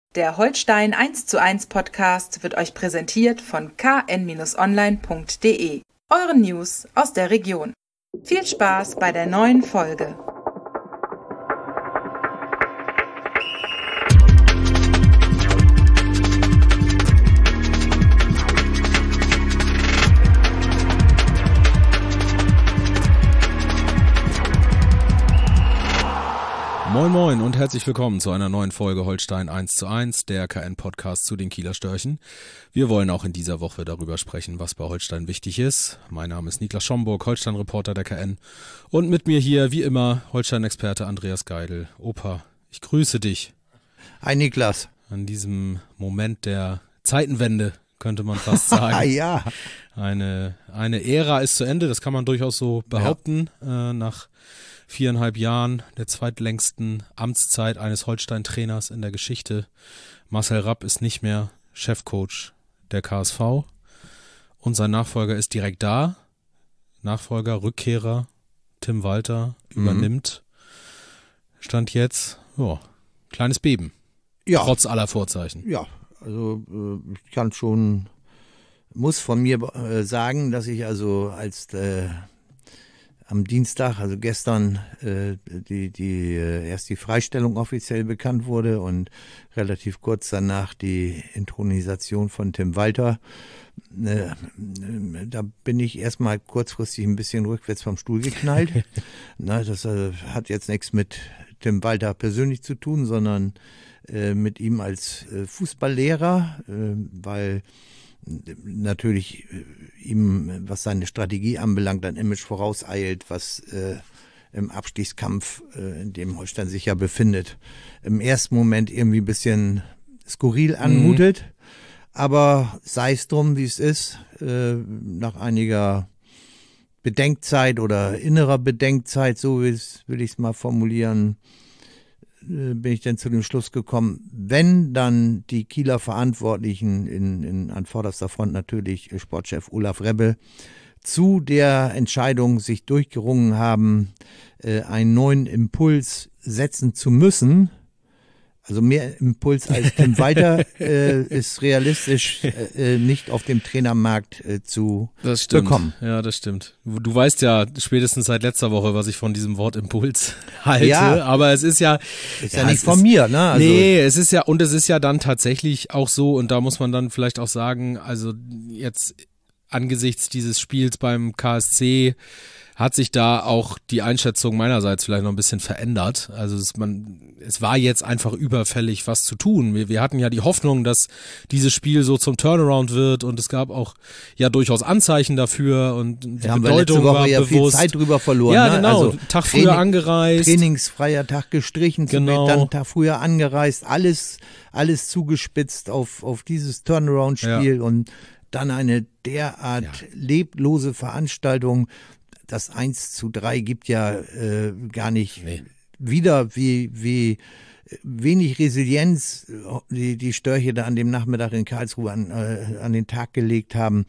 Der Holstein 1:1 Podcast wird euch präsentiert von kn-online.de, euren News aus der Region. Viel Spaß bei der neuen Folge. Moin Moin und herzlich willkommen zu einer neuen Folge Holstein 1:1, der KN-Podcast zu den Kieler Störchen. Wir wollen auch in dieser Woche darüber sprechen, was bei Holstein wichtig ist. Mein Name ist Niklas Schomburg, Holstein-Reporter der KN. Und mit mir hier, wie immer, Holstein-Experte Andreas Geidel. Opa, ich grüße dich. Hi Niklas. An diesem Moment der Zeitenwende, könnte man fast sagen. Ja. Eine Ära ist zu Ende, das kann man durchaus so behaupten, nach 4,5 Jahren der zweitlängsten Amtszeit eines Holstein-Trainers in der Geschichte. Marcel Rapp ist nicht mehr Chefcoach der KSV und sein Nachfolger ist direkt da. Nachfolger, Rückkehrer, Tim Walter übernimmt. Stand jetzt, kleines Beben. Ja. Trotz aller Vorzeichen. Ja, also ich muss von mir sagen, dass ich also als am Dienstag, also gestern, erst die Freistellung offiziell bekannt wurde und relativ kurz danach die Inthronisation von Tim Walter. Da bin ich erstmal kurzfristig ein bisschen rückwärts vom Stuhl geknallt. Das hat jetzt nichts mit Tim Walter persönlich zu tun, sondern mit ihm als Fußballlehrer, weil natürlich ihm, was seine Strategie anbelangt, ein Image vorauseilt, was im Abstiegskampf, in dem Holstein sich ja befindet, im ersten Moment irgendwie ein bisschen skurril anmutet. Aber sei es drum, wie es ist, nach einiger Bedenkzeit oder innerer Bedenkzeit, so will ich es mal formulieren, bin ich dann zu dem Schluss gekommen, wenn dann die Kieler Verantwortlichen an vorderster Front natürlich Sportchef Olaf Rebbe zu der Entscheidung sich durchgerungen haben, einen neuen Impuls setzen zu müssen. Also mehr Impuls als Tim Walter ist realistisch nicht auf dem Trainermarkt zu bekommen. Ja, das stimmt. Du weißt ja spätestens seit letzter Woche, was ich von diesem Wort Impuls halte. Ja, aber es ist ja... Ist ja nicht von mir, ne? Also, nee, es ist ja dann tatsächlich auch so, und da muss man dann vielleicht auch sagen, also jetzt angesichts dieses Spiels beim KSC hat sich da auch die Einschätzung meinerseits vielleicht noch ein bisschen verändert. Also es war jetzt einfach überfällig, was zu tun. Wir hatten ja die Hoffnung, dass dieses Spiel so zum Turnaround wird, und es gab auch ja durchaus Anzeichen dafür, und die Bedeutung war bewusst. Viel Zeit drüber verloren. Ja, genau. Also Tag früher angereist. Trainingsfreier Tag gestrichen, genau. Dann Tag früher angereist. Alles zugespitzt auf dieses Turnaround-Spiel und dann eine derart leblose Veranstaltung. Das 1:3 gibt ja gar nicht wieder, wie wenig Resilienz die Störche da an dem Nachmittag in Karlsruhe an den Tag gelegt haben.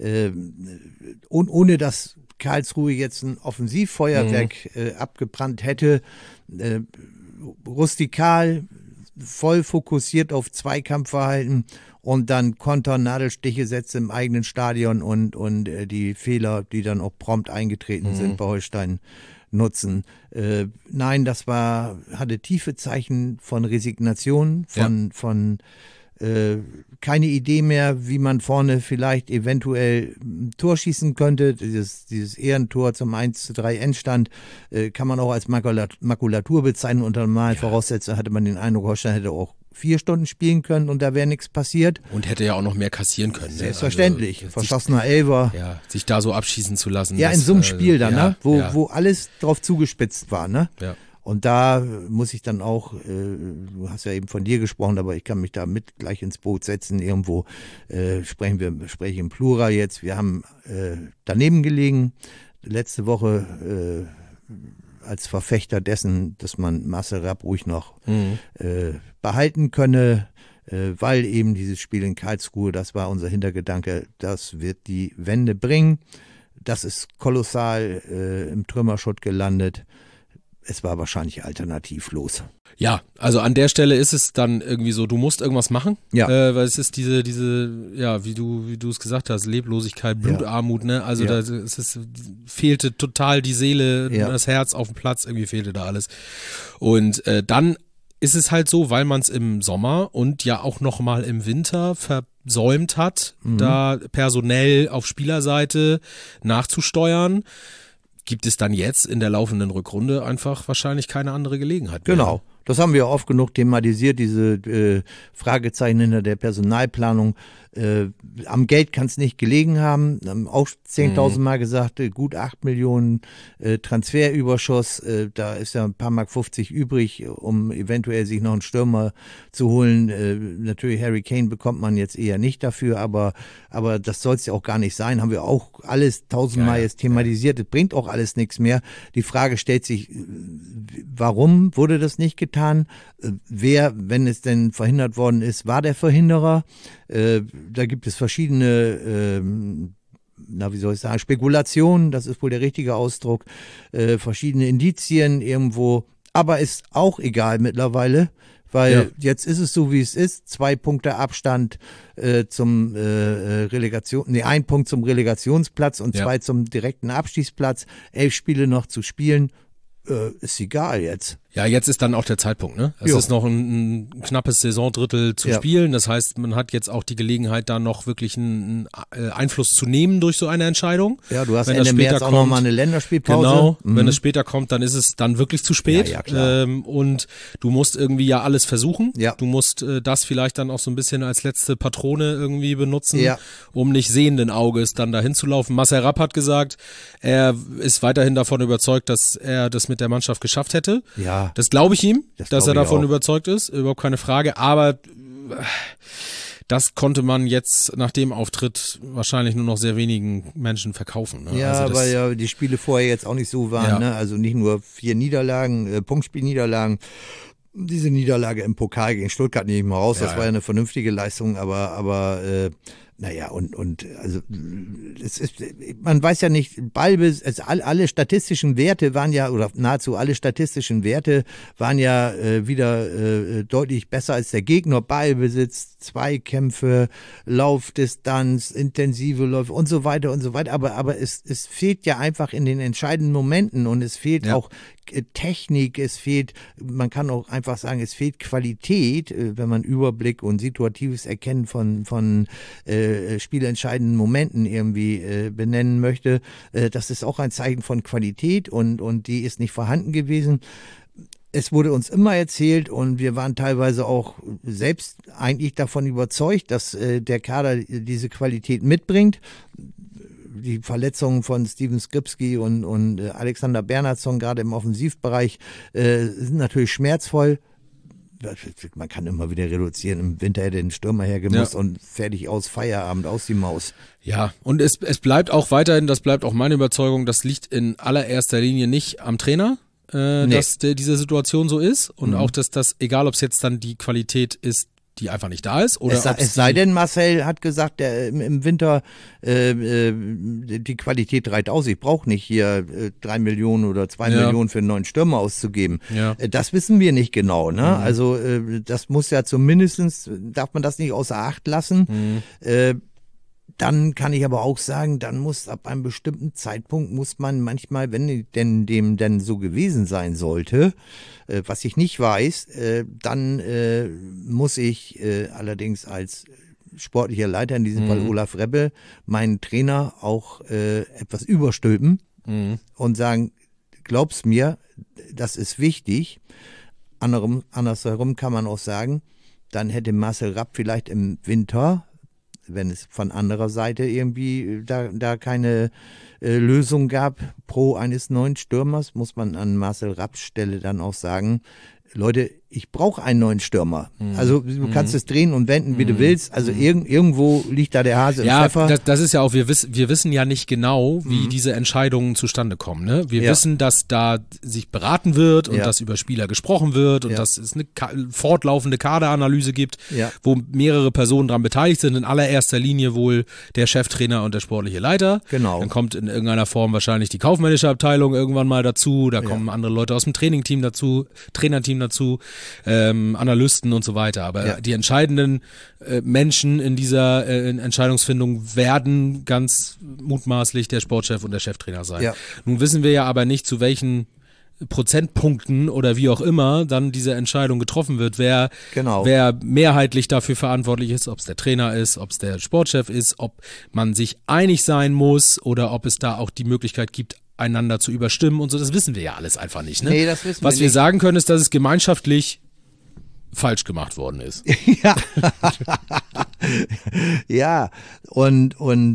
Und ohne dass Karlsruhe jetzt ein Offensivfeuerwerk abgebrannt hätte, rustikal, voll fokussiert auf Zweikampfverhalten und dann Konter-Nadelstiche setzen im eigenen Stadion und die Fehler, die dann auch prompt eingetreten sind bei Holstein, nutzen. Nein, das hatte tiefe Zeichen von Resignation, von keine Idee mehr, wie man vorne vielleicht eventuell ein Tor schießen könnte. Dieses Ehrentor zum 1:3 Endstand kann man auch als Makulatur bezeichnen. Unter normalen Voraussetzungen hatte man den Eindruck, Holstein hätte auch 4 Stunden spielen können und da wäre nichts passiert. Und hätte ja auch noch mehr kassieren können. Selbstverständlich. Also, verschossener Elfer. Ja, sich da so abschießen zu lassen. Ja, in so einem Spiel dann, wo alles drauf zugespitzt war, ne? Ja. Und da muss ich dann auch, du hast ja eben von dir gesprochen, aber ich kann mich da mit gleich ins Boot setzen. Irgendwo spreche ich im Plural jetzt. Wir haben daneben gelegen. Letzte Woche als Verfechter dessen, dass man Marcel Rapp ruhig noch behalten könne, weil eben dieses Spiel in Karlsruhe, das war unser Hintergedanke, das wird die Wende bringen. Das ist kolossal im Trümmerschutt gelandet. es war wahrscheinlich alternativlos. Ja, also an der Stelle ist es dann irgendwie so, du musst irgendwas machen, Ja. Weil es ist diese, ja, wie du es gesagt hast, Leblosigkeit, Blutarmut, ne? Also Ja. fehlte total die Seele, Ja. das Herz auf dem Platz, irgendwie fehlte da alles. Und dann ist es halt so, weil man es im Sommer und ja auch nochmal im Winter versäumt hat, da personell auf Spielerseite nachzusteuern, gibt es dann jetzt in der laufenden Rückrunde einfach wahrscheinlich keine andere Gelegenheit mehr. Genau. Das haben wir oft genug thematisiert, diese Fragezeichen hinter der Personalplanung. Am Geld kann es nicht gelegen haben. Haben auch 10.000 Mal gesagt, gut 8 Millionen Transferüberschuss. Da ist ja ein paar Mark 50 übrig, um eventuell sich noch einen Stürmer zu holen. Natürlich Harry Kane bekommt man jetzt eher nicht dafür, aber das soll es ja auch gar nicht sein. Haben wir auch alles 1000 Mal jetzt thematisiert. Das bringt auch alles nichts mehr. Die Frage stellt sich, warum wurde das nicht getan? Wer, wenn es denn verhindert worden ist, war der Verhinderer? Da gibt es verschiedene, Spekulationen, das ist wohl der richtige Ausdruck, verschiedene Indizien irgendwo, aber ist auch egal mittlerweile, weil jetzt ist es so, wie es ist, 2 Punkte Abstand zum ein Punkt zum Relegationsplatz und 2 zum direkten Abstiegsplatz, 11 Spiele noch zu spielen, ist egal jetzt. Ja, jetzt ist dann auch der Zeitpunkt, ne? Es ist noch ein knappes Saisondrittel zu spielen. Das heißt, man hat jetzt auch die Gelegenheit, da noch wirklich einen Einfluss zu nehmen durch so eine Entscheidung. Ja, du hast wenn Ende März auch nochmal eine Länderspielpause. Genau, wenn es später kommt, dann ist es dann wirklich zu spät. Ja, klar. Und du musst irgendwie ja alles versuchen. Ja. Du musst das vielleicht dann auch so ein bisschen als letzte Patrone irgendwie benutzen, Ja. um nicht sehenden Auges dann dahin zu laufen. Marcel Rapp hat gesagt, er ist weiterhin davon überzeugt, dass er das mit der Mannschaft geschafft hätte. Ja. Das glaube ich ihm, Das dass glaub er ich davon auch. überzeugt ist, überhaupt keine Frage, aber das konnte man jetzt nach dem Auftritt wahrscheinlich nur noch sehr wenigen Menschen verkaufen. Ne? Ja, also das, weil ja die Spiele vorher jetzt auch nicht so waren, Ja. ne? Also nicht nur 4 Niederlagen, Punktspielniederlagen. Diese Niederlage im Pokal gegen Stuttgart nehme ich mal raus, das war ja eine vernünftige Leistung, aber naja, und also es ist, man weiß ja nicht, Ballbesitz, alle statistischen Werte waren ja, oder nahezu alle statistischen Werte waren ja wieder deutlich besser als der Gegner. Ballbesitz, Zweikämpfe, Laufdistanz, intensive Läufe und so weiter und so weiter. Aber es fehlt ja einfach in den entscheidenden Momenten und es fehlt auch Technik, es fehlt, man kann auch einfach sagen, es fehlt Qualität, wenn man Überblick und situatives Erkennen von spielentscheidenden Momenten irgendwie benennen möchte. Das ist auch ein Zeichen von Qualität und die ist nicht vorhanden gewesen. Es wurde uns immer erzählt und wir waren teilweise auch selbst eigentlich davon überzeugt, dass der Kader diese Qualität mitbringt. Die Verletzungen von Steven Skripski und Alexander Bernhardsson gerade im Offensivbereich sind natürlich schmerzvoll. Man kann immer wieder reduzieren. Im Winter hätte den Stürmer hergemusst und fertig aus, Feierabend, aus die Maus. Ja, und es bleibt auch weiterhin, das bleibt auch meine Überzeugung, das liegt in allererster Linie nicht am Trainer, dass diese Situation so ist und auch, dass das, egal ob es jetzt dann die Qualität ist, die einfach nicht da ist. Oder Es sei denn, Marcel hat gesagt, im Winter die Qualität reicht aus. Ich brauche nicht hier 3 Millionen oder 2 Millionen für einen neuen Stürmer auszugeben. Ja. Das wissen wir nicht genau. Ne? Also das muss ja zumindestens, darf man das nicht außer Acht lassen. Dann kann ich aber auch sagen, dann muss ab einem bestimmten Zeitpunkt muss man manchmal, wenn denn dem denn so gewesen sein sollte, was ich nicht weiß, dann muss ich allerdings als sportlicher Leiter, in diesem Fall Olaf Rebbe, meinen Trainer auch etwas überstülpen und sagen, glaub's mir, das ist wichtig. Andersherum kann man auch sagen, dann hätte Marcel Rapp vielleicht im Winter, wenn es von anderer Seite irgendwie da keine Lösung gab pro eines neuen Stürmers, muss man an Marcel Rapps Stelle dann auch sagen, Leute, ich brauche einen neuen Stürmer. Also du kannst es drehen und wenden, wie du willst. Also irgendwo liegt da der Hase im Pfeffer. Ja, das ist ja auch, wir wissen ja nicht genau, wie diese Entscheidungen zustande kommen. Ne? Wir wissen, dass da sich beraten wird und dass über Spieler gesprochen wird und dass es eine fortlaufende Kaderanalyse gibt, wo mehrere Personen daran beteiligt sind. In allererster Linie wohl der Cheftrainer und der sportliche Leiter. Genau. Dann kommt in irgendeiner Form wahrscheinlich die kaufmännische Abteilung irgendwann mal dazu. Da kommen andere Leute aus dem Trainerteam dazu, Analysten und so weiter. Aber die entscheidenden Menschen in dieser Entscheidungsfindung werden ganz mutmaßlich der Sportchef und der Cheftrainer sein. Ja. Nun wissen wir ja aber nicht, zu welchen Prozentpunkten oder wie auch immer dann diese Entscheidung getroffen wird, wer mehrheitlich dafür verantwortlich ist, ob es der Trainer ist, ob es der Sportchef ist, ob man sich einig sein muss oder ob es da auch die Möglichkeit gibt, einander zu überstimmen und so. Das wissen wir ja alles einfach nicht. Ne? Nee, das wissen Was wir nicht. sagen können, ist, dass es gemeinschaftlich falsch gemacht worden ist. Ja. Ja, und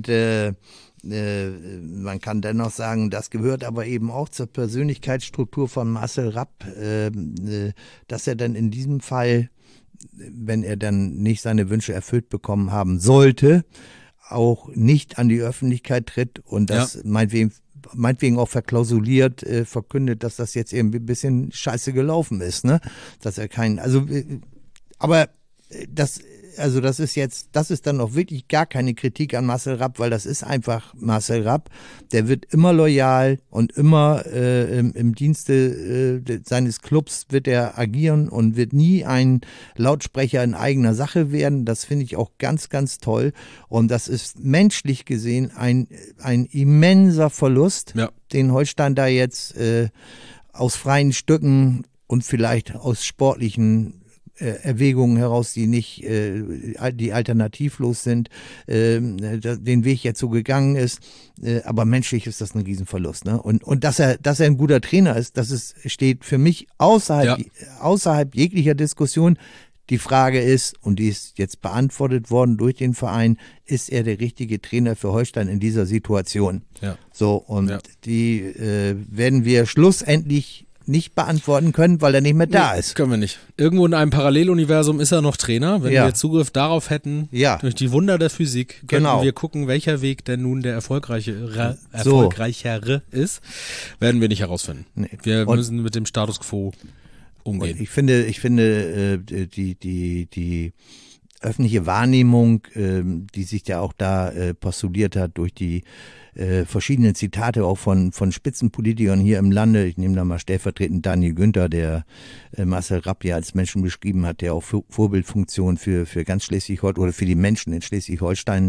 man kann dennoch sagen, das gehört aber eben auch zur Persönlichkeitsstruktur von Marcel Rapp, dass er dann in diesem Fall, wenn er dann nicht seine Wünsche erfüllt bekommen haben sollte, auch nicht an die Öffentlichkeit tritt und das meinetwegen auch verklausuliert verkündet, dass das jetzt irgendwie ein bisschen scheiße gelaufen ist, ne? Dass er aber das ist dann auch wirklich gar keine Kritik an Marcel Rapp, weil das ist einfach Marcel Rapp. Der wird immer loyal und immer im Dienste seines Clubs wird er agieren und wird nie ein Lautsprecher in eigener Sache werden. Das finde ich auch ganz, ganz toll. Und das ist menschlich gesehen ein immenser Verlust, den Holstein da jetzt aus freien Stücken und vielleicht aus sportlichen Erwägungen heraus, die nicht die alternativlos sind, den Weg jetzt so gegangen ist, aber menschlich ist das ein Riesenverlust, ne? Und dass er ein guter Trainer ist, steht für mich außerhalb jeglicher Diskussion. Die Frage ist, und die ist jetzt beantwortet worden durch den Verein, ist er der richtige Trainer für Holstein in dieser Situation? Ja. So, und die werden wir schlussendlich nicht beantworten können, weil er nicht mehr da ist. Können wir nicht. Irgendwo in einem Paralleluniversum ist er noch Trainer. Wenn wir Zugriff darauf hätten, durch die Wunder der Physik, könnten wir gucken, welcher Weg denn nun der erfolgreichere ist, werden wir nicht herausfinden. Nee. Wir müssen mit dem Status quo umgehen. Ich finde, die öffentliche Wahrnehmung, die sich ja auch da postuliert hat durch die verschiedenen Zitate auch von Spitzenpolitikern hier im Lande. Ich nehme da mal stellvertretend Daniel Günther, der Marcel Rapp ja als Menschen beschrieben hat, der auch Vorbildfunktion für ganz Schleswig-Holstein oder für die Menschen in Schleswig-Holstein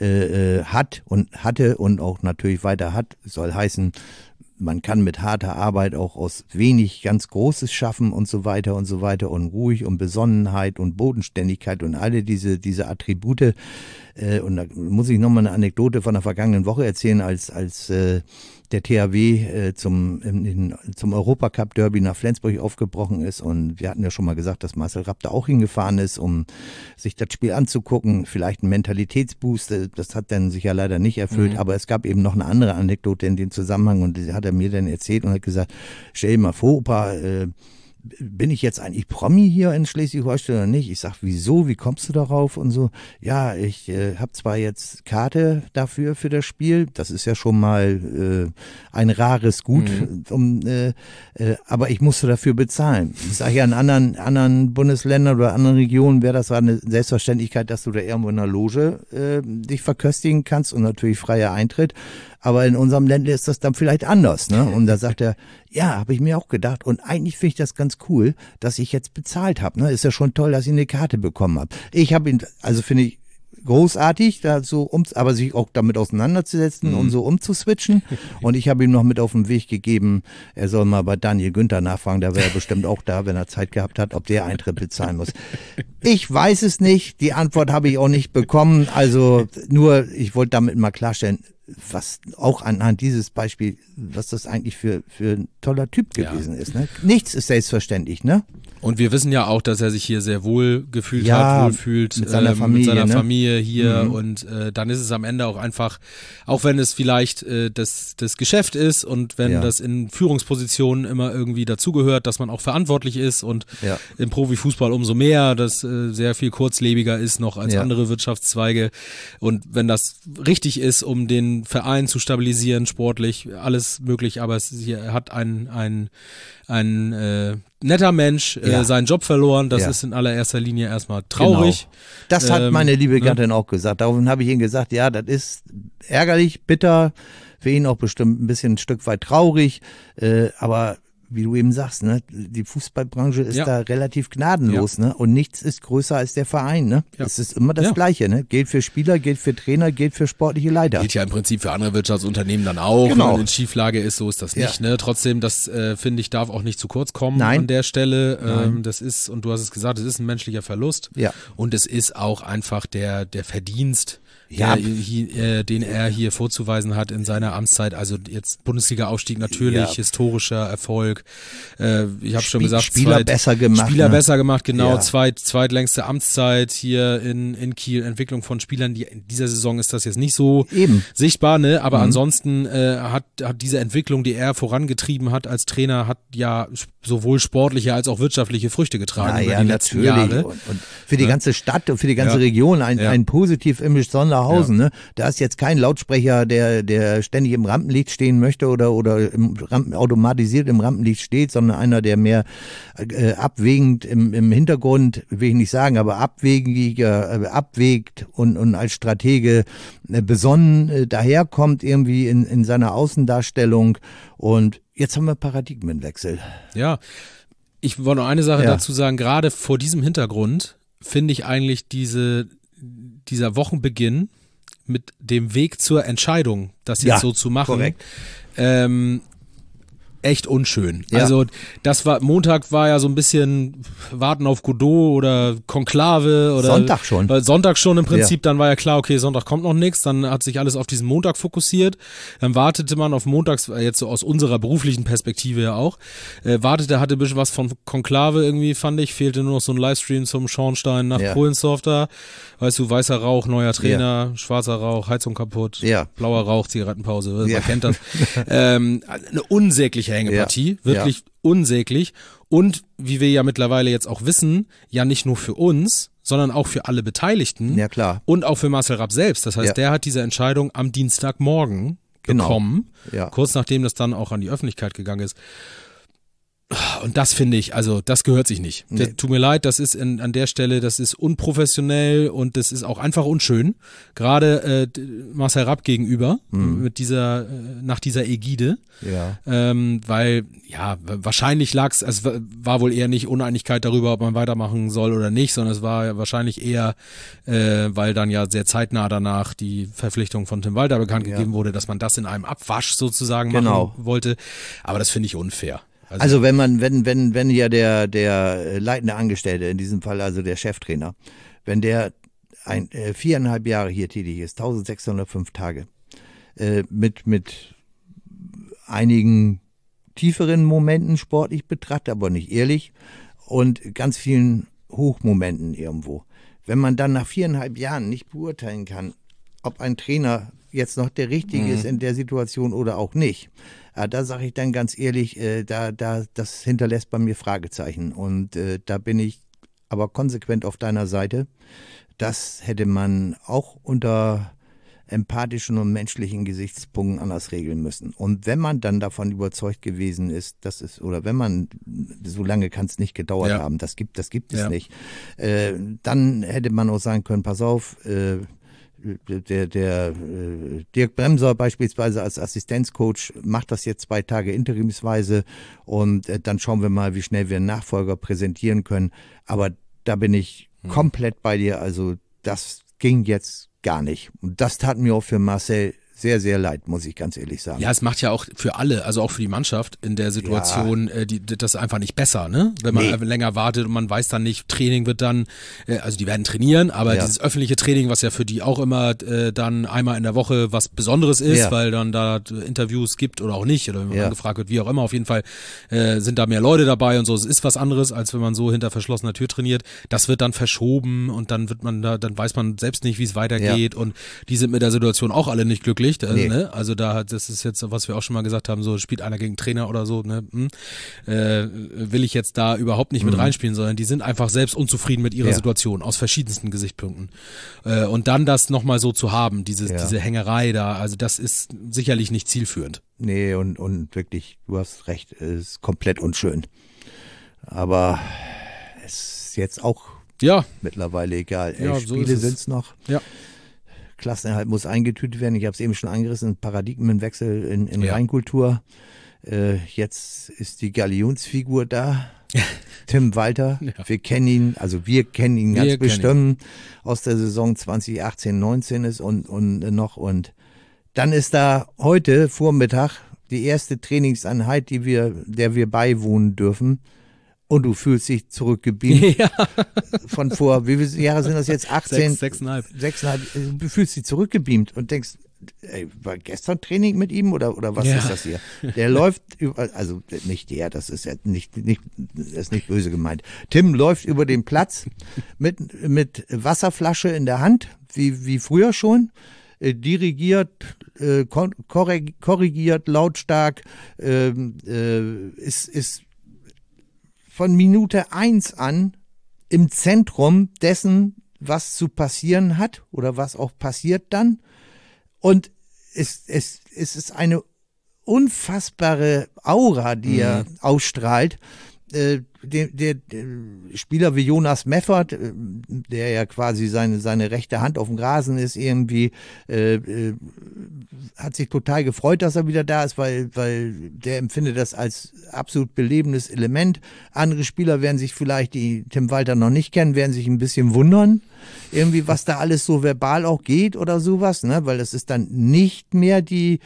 hatte und auch natürlich weiter hat. Soll heißen, man kann mit harter Arbeit auch aus wenig ganz Großes schaffen und so weiter und ruhig und Besonnenheit und Bodenständigkeit und alle diese Attribute. Und da muss ich nochmal eine Anekdote von der vergangenen Woche erzählen, als der THW zum Europacup Derby nach Flensburg aufgebrochen ist und wir hatten ja schon mal gesagt, dass Marcel Rapp da auch hingefahren ist, um sich das Spiel anzugucken, vielleicht ein Mentalitätsboost, das hat dann sich ja leider nicht erfüllt, aber es gab eben noch eine andere Anekdote in dem Zusammenhang und die hat er mir dann erzählt und hat gesagt, stell dir mal vor, Opa, bin ich jetzt eigentlich Promi hier in Schleswig-Holstein oder nicht? Ich sag, wieso? Wie kommst du darauf? Und so, ja, ich habe zwar jetzt Karte dafür für das Spiel, das ist ja schon mal ein rares Gut, aber ich musste dafür bezahlen. Ich sage ja, in anderen Bundesländern oder anderen Regionen wäre das eine Selbstverständlichkeit, dass du da irgendwo in einer Loge dich verköstigen kannst und natürlich freier Eintritt. Aber in unserem Ländle ist das dann vielleicht anders, ne? Und da sagt er, ja, habe ich mir auch gedacht. Und eigentlich finde ich das ganz cool, dass ich jetzt bezahlt habe. Ne? Ist ja schon toll, dass ich eine Karte bekommen habe. Ich habe ihn, also finde ich großartig, da so aber sich auch damit auseinanderzusetzen und so umzuswitchen. Und ich habe ihm noch mit auf den Weg gegeben, er soll mal bei Daniel Günther nachfragen, da wäre er bestimmt auch da, wenn er Zeit gehabt hat, ob der Eintritt bezahlen muss. Ich weiß es nicht, die Antwort habe ich auch nicht bekommen. Also nur, ich wollte damit mal klarstellen, was auch anhand dieses Beispiel, was das eigentlich für ein toller Typ gewesen ist. Ne? Nichts ist selbstverständlich, ne? Und wir wissen ja auch, dass er sich hier sehr wohl gefühlt Ja, hat, wohlfühlt mit seiner Familie, ne? Familie hier und dann ist es am Ende auch einfach, auch wenn es vielleicht das Geschäft ist und wenn das in Führungspositionen immer irgendwie dazugehört, dass man auch verantwortlich ist und im Profifußball umso mehr, das sehr viel kurzlebiger ist noch als andere Wirtschaftszweige und wenn das richtig ist, um den Verein zu stabilisieren, sportlich, alles möglich, aber hier hat ein netter Mensch seinen Job verloren, das ist in allererster Linie erstmal traurig. Genau. Das hat meine liebe Gattin auch gesagt. Daraufhin habe ich ihm gesagt, ja, das ist ärgerlich, bitter, für ihn auch bestimmt ein Stück weit traurig, aber wie du eben sagst, ne, die Fußballbranche ist da relativ gnadenlos, ne? Und nichts ist größer als der Verein, ne? Es ist immer das Gleiche, ne? Gilt für Spieler, gilt für Trainer, gilt für sportliche Leiter. Gilt ja im Prinzip für andere Wirtschaftsunternehmen dann auch. Wenn man in Schieflage ist, so ist das nicht, ne? Trotzdem, das finde ich, darf auch nicht zu kurz kommen an der Stelle. Das ist, und du hast es gesagt, es ist ein menschlicher Verlust. Ja. Und es ist auch einfach der Verdienst, den er hier vorzuweisen hat in seiner Amtszeit. Also jetzt Bundesliga-Aufstieg natürlich, historischer Erfolg. Ich habe schon gesagt, Spieler besser gemacht, genau. Zweitlängste Amtszeit hier in Kiel. Entwicklung von Spielern, in dieser Saison ist das jetzt nicht so sichtbar, ne? Aber ansonsten hat diese Entwicklung, die er vorangetrieben hat als Trainer, hat ja sowohl sportliche als auch wirtschaftliche Früchte getragen über die letzten Jahre. Und für die ganze Stadt und für die ganze Region ein Positiv-Image Sonderhausen. Ne? Da ist jetzt kein Lautsprecher, der ständig im Rampenlicht stehen möchte oder automatisiert im Rampenlicht steht, sondern einer, der mehr abwägend im Hintergrund, will ich nicht sagen, aber abwägt und als Stratege besonnen daherkommt irgendwie in seiner Außendarstellung. Und jetzt haben wir Paradigmenwechsel. Ja, ich wollte noch eine Sache dazu sagen, gerade vor diesem Hintergrund finde ich eigentlich dieser Wochenbeginn mit dem Weg zur Entscheidung, das jetzt so zu machen, echt unschön. Ja. Also Montag war ja so ein bisschen Warten auf Godot oder Konklave oder Sonntag schon im Prinzip, dann war ja klar, okay, Sonntag kommt noch nichts, dann hat sich alles auf diesen Montag fokussiert, dann wartete man auf montags, jetzt so aus unserer beruflichen Perspektive ja auch, hatte ein bisschen was von Konklave irgendwie, fand ich, fehlte nur noch so ein Livestream zum Schornstein nach Kohlensdorf da, weißt du, weißer Rauch, neuer Trainer, schwarzer Rauch, Heizung kaputt, blauer Rauch, Zigarettenpause, man kennt das. Eine unsägliche Hängepartie, wirklich unsäglich und wie wir ja mittlerweile jetzt auch wissen, ja nicht nur für uns, sondern auch für alle Beteiligten und auch für Marcel Rapp selbst. Das heißt, der hat diese Entscheidung am Dienstagmorgen bekommen, kurz nachdem das dann auch an die Öffentlichkeit gegangen ist. Und das finde ich, also das gehört sich nicht. Nee. Tut mir leid, das ist an der Stelle, das ist unprofessionell und das ist auch einfach unschön. Gerade Marcel Rapp gegenüber mit nach dieser Ägide. Ja. Weil, wahrscheinlich es war wohl eher nicht Uneinigkeit darüber, ob man weitermachen soll oder nicht, sondern es war ja wahrscheinlich eher, weil dann ja sehr zeitnah danach die Verpflichtung von Tim Walter bekannt gegeben wurde, dass man das in einem Abwasch sozusagen machen wollte. Aber das finde ich unfair. Also wenn ja der leitende Angestellte, in diesem Fall also der Cheftrainer, wenn der 4,5 Jahre hier tätig ist, 1605 Tage, mit einigen tieferen Momenten sportlich betrachtet, aber nicht ehrlich, und ganz vielen Hochmomenten irgendwo. Wenn man dann nach 4,5 Jahren nicht beurteilen kann, ob ein Trainer jetzt noch der Richtige ist in der Situation oder auch nicht, da sage ich dann ganz ehrlich, das hinterlässt bei mir Fragezeichen. Und da bin ich aber konsequent auf deiner Seite. Das hätte man auch unter empathischen und menschlichen Gesichtspunkten anders regeln müssen. Und wenn man dann davon überzeugt gewesen ist, oder wenn man, so lange kann es nicht gedauert haben, das gibt es nicht, dann hätte man auch sagen können, pass auf, der Dirk Bremser beispielsweise als Assistenzcoach macht das jetzt 2 Tage interimsweise und dann schauen wir mal, wie schnell wir einen Nachfolger präsentieren können. Aber da bin ich komplett bei dir. Also das ging jetzt gar nicht. Und das tat mir auch für Marcel sehr, sehr leid, muss ich ganz ehrlich sagen. Ja, es macht ja auch für alle, also auch für die Mannschaft in der Situation, das einfach nicht besser, ne? Wenn man länger wartet und man weiß dann nicht, Training wird dann, also die werden trainieren, aber dieses öffentliche Training, was ja für die auch immer dann einmal in der Woche was Besonderes ist, weil dann da Interviews gibt oder auch nicht, oder wenn man angefragt wird, wie auch immer, auf jeden Fall sind da mehr Leute dabei und so. Es ist was anderes, als wenn man so hinter verschlossener Tür trainiert. Das wird dann verschoben und dann wird man da, dann weiß man selbst nicht, wie es weitergeht und die sind mit der Situation auch alle nicht glücklich. Ne? Also das ist jetzt, was wir auch schon mal gesagt haben, so spielt einer gegen Trainer oder so, ne? Will ich jetzt da überhaupt nicht mit reinspielen, sondern die sind einfach selbst unzufrieden mit ihrer Situation aus verschiedensten Gesichtspunkten. Und dann das nochmal so zu haben, diese Hängerei da, also das ist sicherlich nicht zielführend. Nee, und wirklich, du hast recht, es ist komplett unschön. Aber es ist jetzt auch mittlerweile egal. 11 Spiele sind es noch. Ja. Klassenerhalt muss eingetütet werden. Ich habe es eben schon angerissen, Paradigmenwechsel in Rheinkultur. Jetzt ist die Galionsfigur da. Tim Walter. Wir kennen ihn ganz bestimmt aus der Saison 2018/19 ist und noch. Und dann ist da heute Vormittag die erste Trainingseinheit, der wir beiwohnen dürfen. Und du fühlst dich zurückgebeamt von vor, wie viele Jahre sind das jetzt? 18? 6,5. Du fühlst dich zurückgebeamt und denkst, ey, war gestern Training mit ihm oder was ist das hier? Der läuft, also nicht der, das ist ja nicht böse gemeint. Tim läuft über den Platz mit Wasserflasche in der Hand, wie früher schon. Dirigiert, korrigiert, lautstark, ist von Minute 1 an im Zentrum dessen, was zu passieren hat oder was auch passiert dann. Und es ist eine unfassbare Aura, die er ausstrahlt. Der Spieler wie Jonas Meffert, der ja quasi seine rechte Hand auf dem Rasen ist, irgendwie hat sich total gefreut, dass er wieder da ist, weil der empfindet das als absolut belebendes Element. Andere Spieler werden sich vielleicht, die Tim Walter noch nicht kennen, werden sich ein bisschen wundern, irgendwie, was da alles so verbal auch geht oder sowas, ne? Weil das ist dann nicht mehr die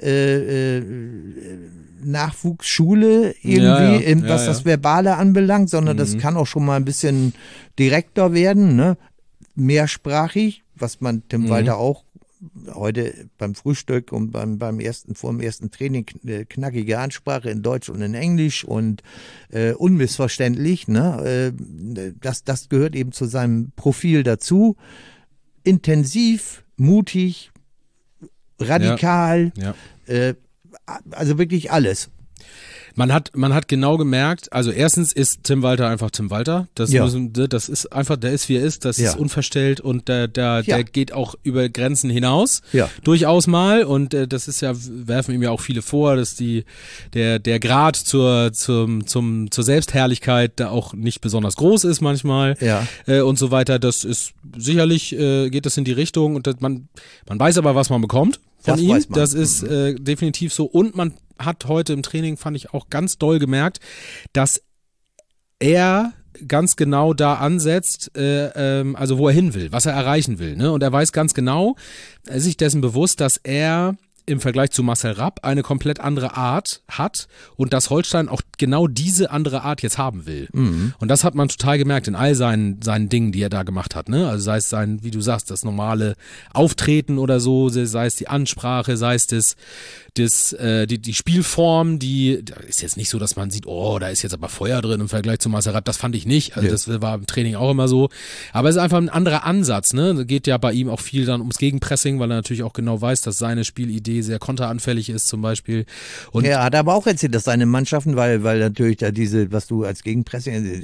Nachwuchsschule irgendwie, was das Verbale anbelangt, sondern das kann auch schon mal ein bisschen direkter werden, ne? Mehrsprachig, was man Tim Walter auch heute beim Frühstück und vor dem ersten Training knackige Ansprache in Deutsch und in Englisch und unmissverständlich, ne? Das gehört eben zu seinem Profil dazu. Intensiv, mutig, radikal, also wirklich alles. Man hat genau gemerkt, also erstens ist Tim Walter einfach Tim Walter. Das ist einfach, der ist wie er ist, das ist unverstellt und der geht auch über Grenzen hinaus. Ja. Durchaus mal. Und das ist ja, werfen ihm ja auch viele vor, dass der Grad zur Selbstherrlichkeit da auch nicht besonders groß ist manchmal. Ja. Und so weiter. Das ist sicherlich, geht das in die Richtung und man weiß aber, was man bekommt von ihm. Das ist definitiv so. Und man hat heute im Training, fand ich auch ganz doll gemerkt, dass er ganz genau da ansetzt, also wo er hin will, was er erreichen will, ne? Und er weiß ganz genau, er ist sich dessen bewusst, dass er im Vergleich zu Marcel Rapp eine komplett andere Art hat und dass Holstein auch genau diese andere Art jetzt haben will. Mhm. Und das hat man total gemerkt in all seinen Dingen, die er da gemacht hat, ne? Also sei es sein, wie du sagst, das normale Auftreten oder so, sei es die Ansprache, sei es die Spielform, da ist jetzt nicht so, dass man sieht, oh, da ist jetzt aber Feuer drin im Vergleich zu Marcel Rapp, das fand ich nicht. Also das war im Training auch immer so. Aber es ist einfach ein anderer Ansatz, ne? Geht ja bei ihm auch viel dann ums Gegenpressing, weil er natürlich auch genau weiß, dass seine Spielidee sehr konteranfällig ist zum Beispiel. Und er hat aber auch erzählt, dass seine Mannschaften, weil natürlich da was du als Gegenpressing,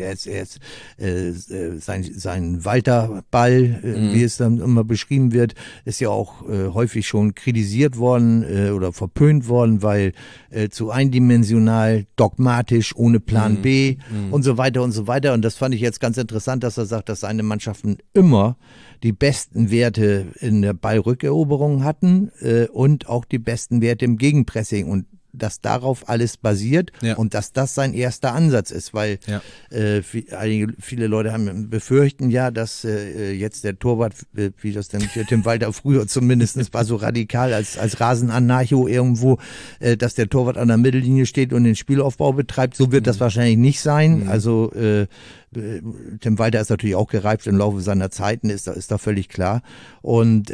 sein Walter-Ball, wie es dann immer beschrieben wird, ist ja auch häufig schon kritisiert worden oder verpönt worden, weil zu eindimensional, dogmatisch, ohne Plan B und so weiter und so weiter. Und das fand ich jetzt ganz interessant, dass er sagt, dass seine Mannschaften immer die besten Werte in der Ballrückeroberung hatten und auch die besten Werte im Gegenpressing. Und dass darauf alles basiert und dass das sein erster Ansatz ist, weil viele Leute befürchten ja, dass jetzt der Torwart, wie das denn Tim Walter früher zumindest war, so radikal als Rasenanarcho irgendwo, dass der Torwart an der Mittellinie steht und den Spielaufbau betreibt. So wird das wahrscheinlich nicht sein. Also Tim Walter ist natürlich auch gereift im Laufe seiner Zeiten, ist da völlig klar. Und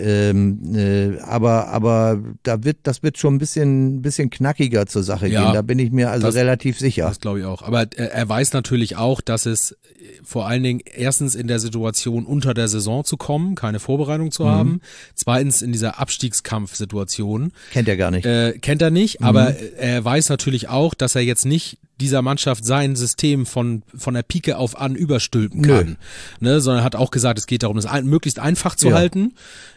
aber das wird schon ein bisschen knackiger zur Sache gehen. Da bin ich mir relativ sicher. Das glaube ich auch. Aber er weiß natürlich auch, dass es vor allen Dingen erstens in der Situation unter der Saison zu kommen, keine Vorbereitung zu haben. Zweitens in dieser Abstiegskampfsituation. Kennt er gar nicht. Kennt er nicht, aber er weiß natürlich auch, dass er jetzt nicht dieser Mannschaft sein System von der Pike auf an überstülpen kann. Ne, sondern er hat auch gesagt, es geht darum, das möglichst einfach zu halten.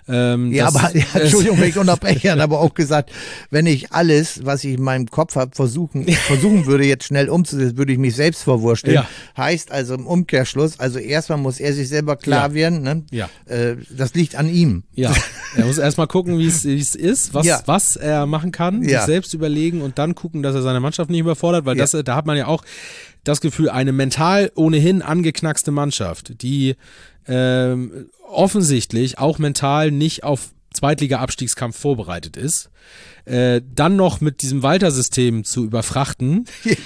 Aber Entschuldigung, wenn ich unterbreche, er hat aber auch gesagt, wenn ich alles, was ich in meinem Kopf habe, versuchen würde, jetzt schnell umzusetzen, würde ich mich selbst verwursteln. Ja. Heißt also im Umkehrschluss, also erstmal muss er sich selber klar werden, ne? Das liegt an ihm. Ja, er muss erstmal gucken, wie es ist, was er machen kann, sich selbst überlegen und dann gucken, dass er seine Mannschaft nicht überfordert, weil da hat man ja auch das Gefühl, eine mental ohnehin angeknackste Mannschaft, die offensichtlich auch mental nicht auf Zweitliga-Abstiegskampf vorbereitet ist, dann noch mit diesem Walter-System zu überfrachten,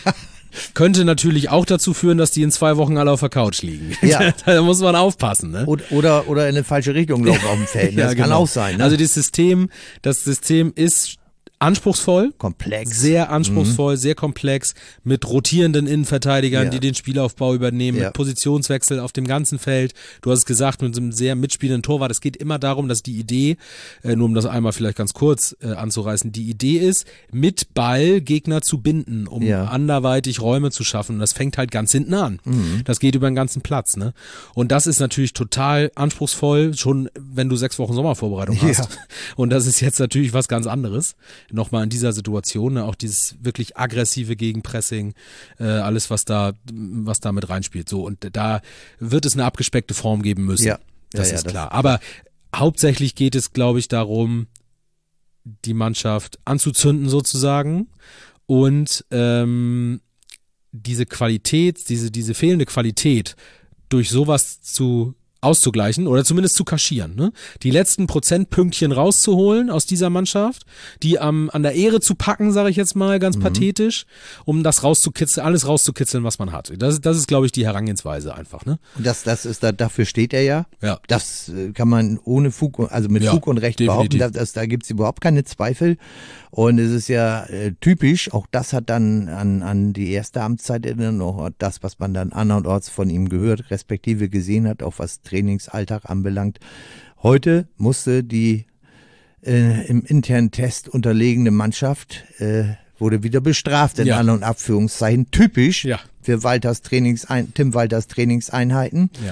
könnte natürlich auch dazu führen, dass die in 2 Wochen alle auf der Couch liegen. Ja. Da muss man aufpassen. Ne? Oder in eine falsche Richtung laufen auf dem Feld. Das kann auch sein. Ne? Also das System ist anspruchsvoll, komplex, sehr anspruchsvoll, sehr komplex, mit rotierenden Innenverteidigern, die den Spielaufbau übernehmen, mit Positionswechsel auf dem ganzen Feld. Du hast es gesagt, mit einem sehr mitspielenden Torwart. Es geht immer darum, dass die Idee, nur um das einmal vielleicht ganz kurz anzureißen, die Idee ist, mit Ball Gegner zu binden, um anderweitig Räume zu schaffen. Und das fängt halt ganz hinten an. Das geht über den ganzen Platz. Ne? Und das ist natürlich total anspruchsvoll, schon wenn du 6 Wochen Sommervorbereitung hast. Und das ist jetzt natürlich was ganz anderes. Nochmal in dieser Situation, ne, auch dieses wirklich aggressive Gegenpressing, alles, was da mit reinspielt. So, und da wird es eine abgespeckte Form geben müssen. Ja. Das ist klar. Aber hauptsächlich geht es, glaube ich, darum, die Mannschaft anzuzünden sozusagen und diese Qualität, diese fehlende Qualität durch sowas auszugleichen oder zumindest zu kaschieren. Ne? Die letzten Prozentpünktchen rauszuholen aus dieser Mannschaft, die an der Ehre zu packen, sage ich jetzt mal ganz pathetisch, um das alles rauszukitzeln, was man hat. Das ist, glaube ich, die Herangehensweise einfach. Ne? Und dafür steht er ja. Das kann man ohne Fug, also mit Fug und Recht behaupten. Da gibt es überhaupt keine Zweifel. Und es ist ja typisch, auch das hat dann an die erste Amtszeit erinnert, auch das, was man dann andernorts von ihm gehört, respektive gesehen hat, auch was Trainingsalltag anbelangt. Heute musste die im internen Test unterlegene Mannschaft wurde wieder bestraft in An- und Abführungszeichen. Typisch für Tim Walters Trainingseinheiten. Ja.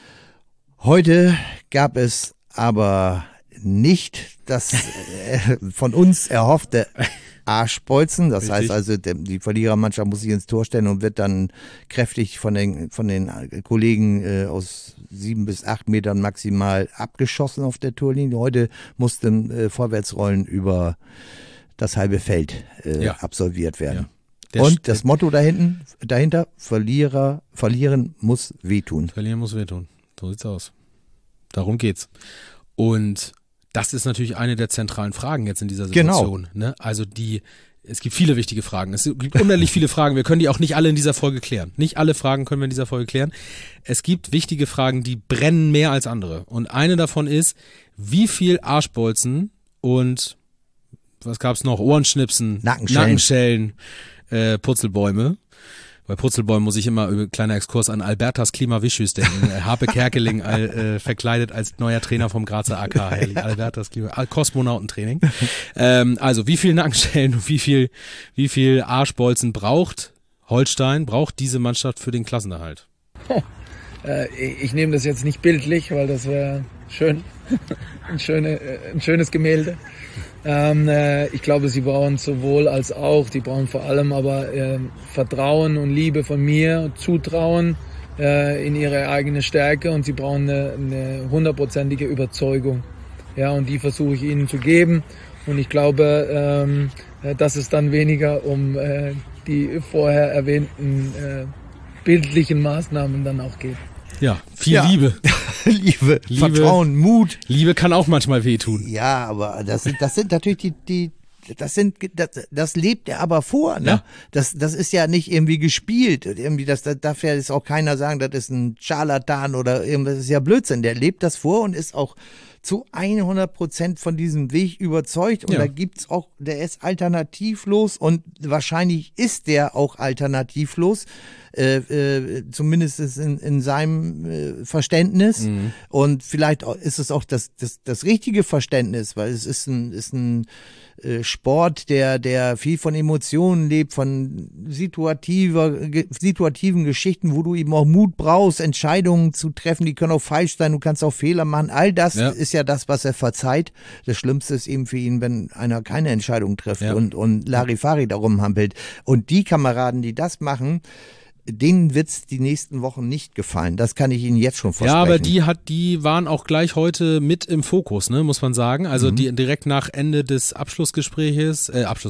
Heute gab es aber nicht das von uns erhoffte Arschbolzen. Das heißt also, die Verlierermannschaft muss sich ins Tor stellen und wird dann kräftig von den Kollegen aus 7 bis 8 Metern maximal abgeschossen auf der Torlinie. Heute mussten Vorwärtsrollen über das halbe Feld absolviert werden. Ja. Und das Motto dahinter, verlieren muss wehtun. Verlieren muss wehtun. So sieht's aus. Darum geht's. Und das ist natürlich eine der zentralen Fragen jetzt in dieser Situation. Genau. Ne? Also es gibt viele wichtige Fragen. Es gibt unendlich viele Fragen. Wir können die auch nicht alle in dieser Folge klären. Nicht alle Fragen können wir in dieser Folge klären. Es gibt wichtige Fragen, die brennen mehr als andere. Und eine davon ist, wie viel Arschbolzen und was gab's noch? Ohrenschnipsen, Nackenschellen, Purzelbäume. Bei Purzelbäumen muss ich immer, kleiner Exkurs, an Albertas Klimavischus denken. Harpe Kerkeling verkleidet als neuer Trainer vom Grazer AK. Albertas Kosmonautentraining. Also wie viel Nackenschellen und wie viel Arschbolzen braucht diese Mannschaft für den Klassenerhalt? Ich nehme das jetzt nicht bildlich, weil das wäre schön. ein schönes Gemälde. Ich glaube, sie brauchen sowohl als auch, die brauchen vor allem aber Vertrauen und Liebe von mir, Zutrauen in ihre eigene Stärke, und sie brauchen eine 100%ige Überzeugung. Ja, und die versuche ich ihnen zu geben, und ich glaube, dass es dann weniger um die vorher erwähnten bildlichen Maßnahmen dann auch geht. Ja, viel Liebe. Liebe, Vertrauen, Mut. Liebe kann auch manchmal wehtun. Ja, aber das sind natürlich das lebt er aber vor, ne? Ja. Das ist ja nicht irgendwie gespielt. Irgendwie das darf ja jetzt auch keiner sagen, das ist ein Scharlatan oder irgendwas, das ist ja Blödsinn. Der lebt das vor und ist auch zu 100% von diesem Weg überzeugt. Und da gibt's auch, der ist alternativlos und wahrscheinlich ist der auch alternativlos. Zumindest in seinem Verständnis. Und vielleicht ist es auch das richtige Verständnis, weil es ist ein Sport, der viel von Emotionen lebt, von situativen Geschichten, wo du eben auch Mut brauchst, Entscheidungen zu treffen, die können auch falsch sein, du kannst auch Fehler machen. All das ist ja das, was er verzeiht. Das Schlimmste ist eben für ihn, wenn einer keine Entscheidung trifft und Larifari darum hampelt. Und die Kameraden, die das machen, denen wird's die nächsten Wochen nicht gefallen. Das kann ich Ihnen jetzt schon versprechen. Ja, aber die waren auch gleich heute mit im Fokus, ne, muss man sagen. Also die direkt nach Ende des Abschlussspielchens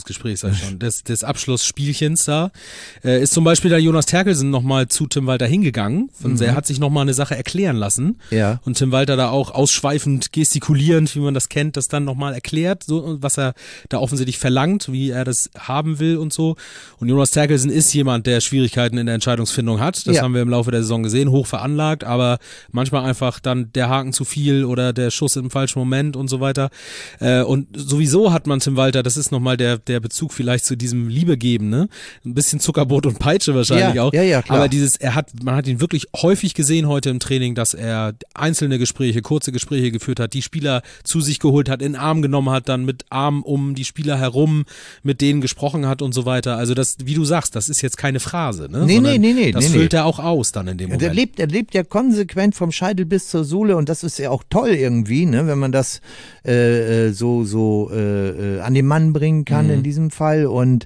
des Abschlussspielchens da, ist zum Beispiel der Jonas Terkelsen nochmal zu Tim Walter hingegangen. Er hat sich nochmal eine Sache erklären lassen. Ja. Und Tim Walter da auch ausschweifend gestikulierend, wie man das kennt, das dann nochmal erklärt, so, was er da offensichtlich verlangt, wie er das haben will und so. Und Jonas Terkelsen ist jemand, der Schwierigkeiten in der Entscheidungsfindung hat. Das haben wir im Laufe der Saison gesehen, hoch veranlagt, aber manchmal einfach dann der Haken zu viel oder der Schuss im falschen Moment und so weiter. Und sowieso hat man Tim Walter, das ist nochmal der Bezug vielleicht zu diesem Liebe geben, ne? Ein bisschen Zuckerbrot und Peitsche wahrscheinlich auch. Ja, klar. Aber man hat ihn wirklich häufig gesehen heute im Training, dass er einzelne Gespräche, kurze Gespräche geführt hat, die Spieler zu sich geholt hat, in den Arm genommen hat, dann mit Arm um die Spieler herum, mit denen gesprochen hat und so weiter. Also das, wie du sagst, das ist jetzt keine Phrase, ne? Nee. Das füllt er auch aus dann in dem Moment. Er lebt ja konsequent vom Scheitel bis zur Sohle und das ist ja auch toll irgendwie, ne, wenn man das so an den Mann bringen kann in diesem Fall. Und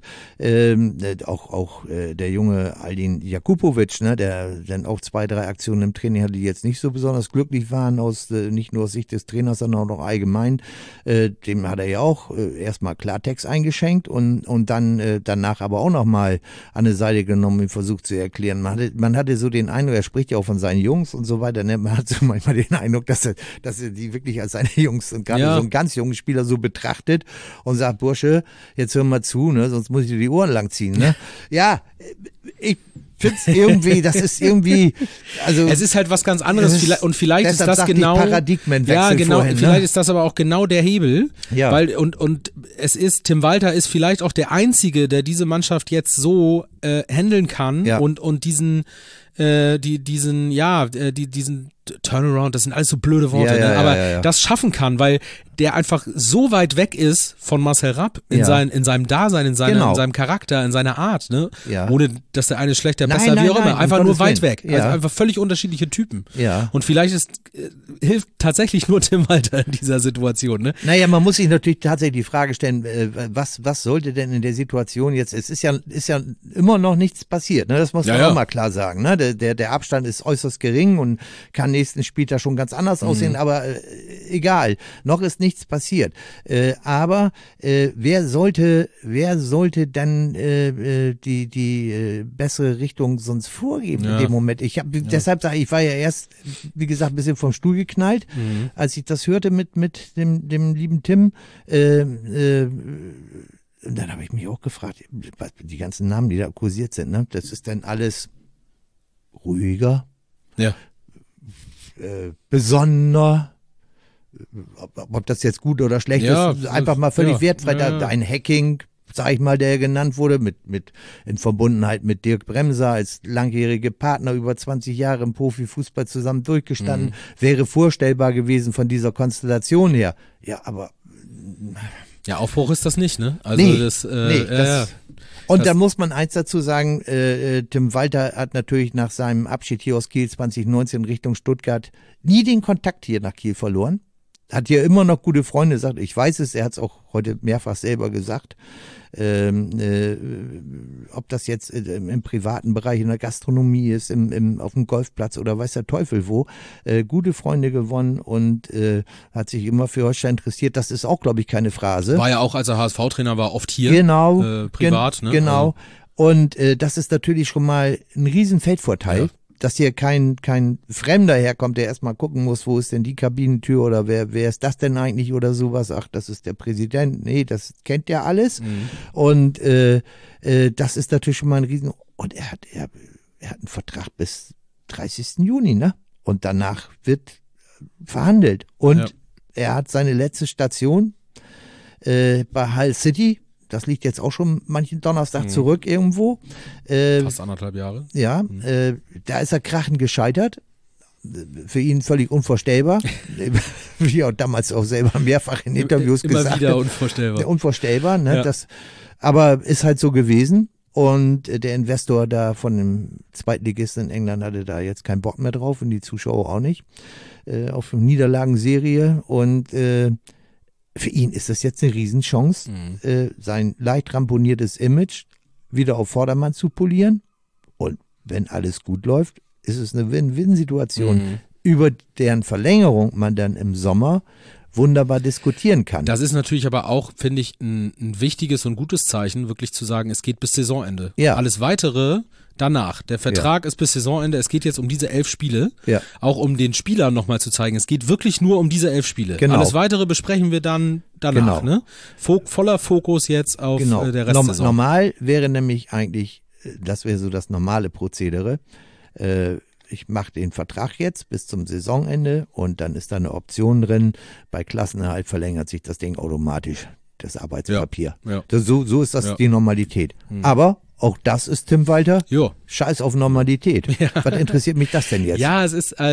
auch der junge Aldin Jakupovic, ne, der dann auch 2-3 Aktionen im Training hatte, die jetzt nicht so besonders glücklich waren, nicht nur aus Sicht des Trainers, sondern auch noch allgemein. Dem hat er ja auch erstmal Klartext eingeschenkt und dann danach aber auch nochmal an die Seite genommen und versucht zu erklären. Man hatte so den Eindruck, er spricht ja auch von seinen Jungs und so weiter, ne? Man hat so manchmal den Eindruck, dass er die wirklich als seine Jungs und gerade so einen ganz jungen Spieler so betrachtet und sagt, Bursche, jetzt hör mal zu, ne? Sonst muss ich dir die Ohren langziehen. Ne? Ja, ich finde es irgendwie, das ist irgendwie, also es ist halt was ganz anderes und vielleicht ist das genau Paradigmenwechsel ja genau vorhin, vielleicht ne? ist das aber auch genau der Hebel, ja. Weil und es ist Tim Walter ist vielleicht auch der einzige, der diese Mannschaft jetzt so handeln kann und diesen Turnaround, das sind alles so blöde Worte, aber das schaffen kann, weil der einfach so weit weg ist von Marcel Rapp in seinem Dasein, in seinem Charakter, in seiner Art, ne? Ja. Ohne, dass der eine schlechter, besser, wie auch immer, einfach nur weit weg. Also einfach völlig unterschiedliche Typen. Ja. Und vielleicht hilft tatsächlich nur Tim Walter in dieser Situation, ne? Naja, man muss sich natürlich tatsächlich die Frage stellen, was sollte denn in der Situation jetzt, es ist ja immer noch nichts passiert, ne? Das muss man auch mal klar sagen, ne? Der Abstand ist äußerst gering und kann nächsten Spieltag schon ganz anders aussehen, aber egal, noch ist nichts passiert. Aber wer sollte dann die bessere Richtung sonst vorgeben in dem Moment? Deshalb sage ich, war ja erst, wie gesagt, ein bisschen vom Stuhl geknallt, als ich das hörte mit dem lieben Tim. Und dann habe ich mich auch gefragt, die ganzen Namen, die da kursiert sind, ne? Das ist dann alles ruhiger, besonnener, ob das jetzt gut oder schlecht ist, einfach mal völlig wertfrei. Ein Hacking, sag ich mal, der genannt wurde, in Verbundenheit mit Dirk Bremser als langjährige Partner über 20 Jahre im Profifußball zusammen durchgestanden, wäre vorstellbar gewesen von dieser Konstellation her. Ja, aber ja, Aufbruch ist das nicht, ne? Also Und dann muss man eins dazu sagen, Tim Walter hat natürlich nach seinem Abschied hier aus Kiel 2019 Richtung Stuttgart nie den Kontakt hier nach Kiel verloren. hat hier immer noch gute Freunde, sagt, ich weiß es, er hat es auch heute mehrfach selber gesagt, ob das jetzt im privaten Bereich, in der Gastronomie ist, auf dem Golfplatz oder weiß der Teufel wo, gute Freunde gewonnen und hat sich immer für Holstein interessiert. Das ist auch, glaube ich, keine Phrase. War ja auch, als er HSV-Trainer war, oft hier, genau, privat. Ne? Genau, und das ist natürlich schon mal ein riesen Feldvorteil. Ja. Dass hier kein Fremder herkommt, der erstmal gucken muss, wo ist denn die Kabinentür oder wer ist das denn eigentlich oder sowas. Ach, das ist der Präsident. Nee, das kennt ja alles. Und das ist natürlich schon mal ein Riesen... Und er hat einen Vertrag bis 30. Juni, ne? Und danach wird verhandelt. Und er hat seine letzte Station bei Hull City. Das liegt jetzt auch schon manchen Donnerstag zurück irgendwo. Fast 1,5 Jahre. Ja, da ist er krachend gescheitert. Für ihn völlig unvorstellbar. Wie auch damals auch selber mehrfach in Interviews gesagt. Immer wieder unvorstellbar. Unvorstellbar, ne? Ja. Aber ist halt so gewesen. Und der Investor da von dem Zweitligisten in England hatte da jetzt keinen Bock mehr drauf und die Zuschauer auch nicht. Auf eine Niederlagenserie. Und für ihn ist das jetzt eine Riesenchance, sein leicht ramponiertes Image wieder auf Vordermann zu polieren. Und wenn alles gut läuft, ist es eine Win-Win-Situation, über deren Verlängerung man dann im Sommer wunderbar diskutieren kann. Das ist natürlich aber auch, finde ich, ein wichtiges und gutes Zeichen, wirklich zu sagen, es geht bis Saisonende. Ja. Alles Weitere danach. Der Vertrag ist bis Saisonende. Es geht jetzt um diese 11 Spiele. Ja. Auch um den Spielern nochmal zu zeigen, es geht wirklich nur um diese 11 Spiele. Genau. Alles Weitere besprechen wir dann danach. Genau. Ne? Voller Fokus jetzt auf der Restsaison. Normal wäre nämlich eigentlich, das wäre so das normale Prozedere, ich mache den Vertrag jetzt bis zum Saisonende und dann ist da eine Option drin. Bei Klassenerhalt verlängert sich das Ding automatisch, das Arbeitspapier. Ja. So ist das die Normalität. Aber auch das ist, Tim Walter, Scheiß auf Normalität. Ja. Was interessiert mich das denn jetzt? Ja, es ist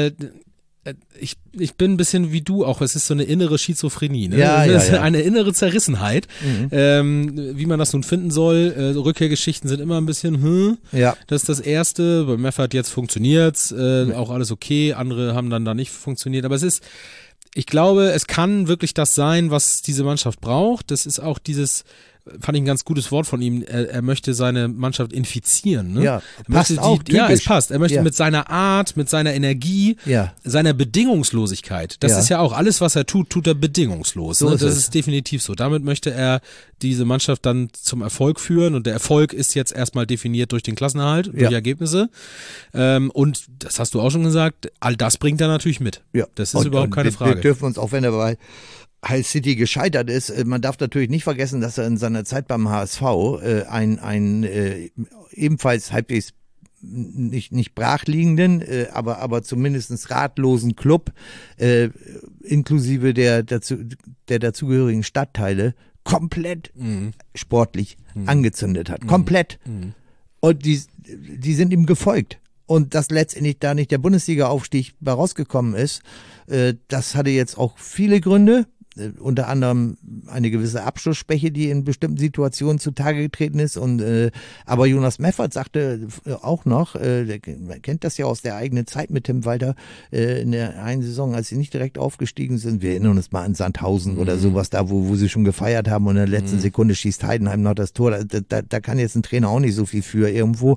ich bin ein bisschen wie du auch, es ist so eine innere Schizophrenie, ne? Ja, es ist ja. eine innere Zerrissenheit, wie man das nun finden soll. Rückkehrgeschichten sind immer ein bisschen, das ist das Erste, bei Meffert jetzt funktioniert's, auch alles okay, andere haben dann da nicht funktioniert, aber ich glaube, es kann wirklich das sein, was diese Mannschaft braucht. Das ist auch fand ich ein ganz gutes Wort von ihm, er möchte seine Mannschaft infizieren. Ne? Ja, passt auch typisch. Ja, es passt. Er möchte mit seiner Art, mit seiner Energie, seiner Bedingungslosigkeit, das ist ja auch, alles was er tut er bedingungslos. So ne? ist Das es. ist definitiv so. Damit möchte er diese Mannschaft dann zum Erfolg führen und der Erfolg ist jetzt erstmal definiert durch den Klassenerhalt, durch Ergebnisse. Und das hast du auch schon gesagt, all das bringt er natürlich mit. Ja. Das ist überhaupt keine Frage. Wir dürfen uns, auch wenn er bei Hull City gescheitert ist, man darf natürlich nicht vergessen, dass er in seiner Zeit beim HSV ein ebenfalls halbwegs nicht brachliegenden, aber zumindest ratlosen Club inklusive der dazugehörigen Stadtteile komplett sportlich angezündet hat. Komplett. Und die sind ihm gefolgt. Und dass letztendlich da nicht der Bundesliga-Aufstieg bei rausgekommen ist, das hatte jetzt auch viele Gründe. Unter anderem eine gewisse Abschlussschwäche, die in bestimmten Situationen zutage getreten ist. Aber Jonas Meffert sagte auch noch, der kennt das ja aus der eigenen Zeit mit Tim Walter, in der einen Saison, als sie nicht direkt aufgestiegen sind, wir erinnern uns mal an Sandhausen oder sowas, da wo sie schon gefeiert haben und in der letzten Sekunde schießt Heidenheim noch das Tor. Da kann jetzt ein Trainer auch nicht so viel für irgendwo,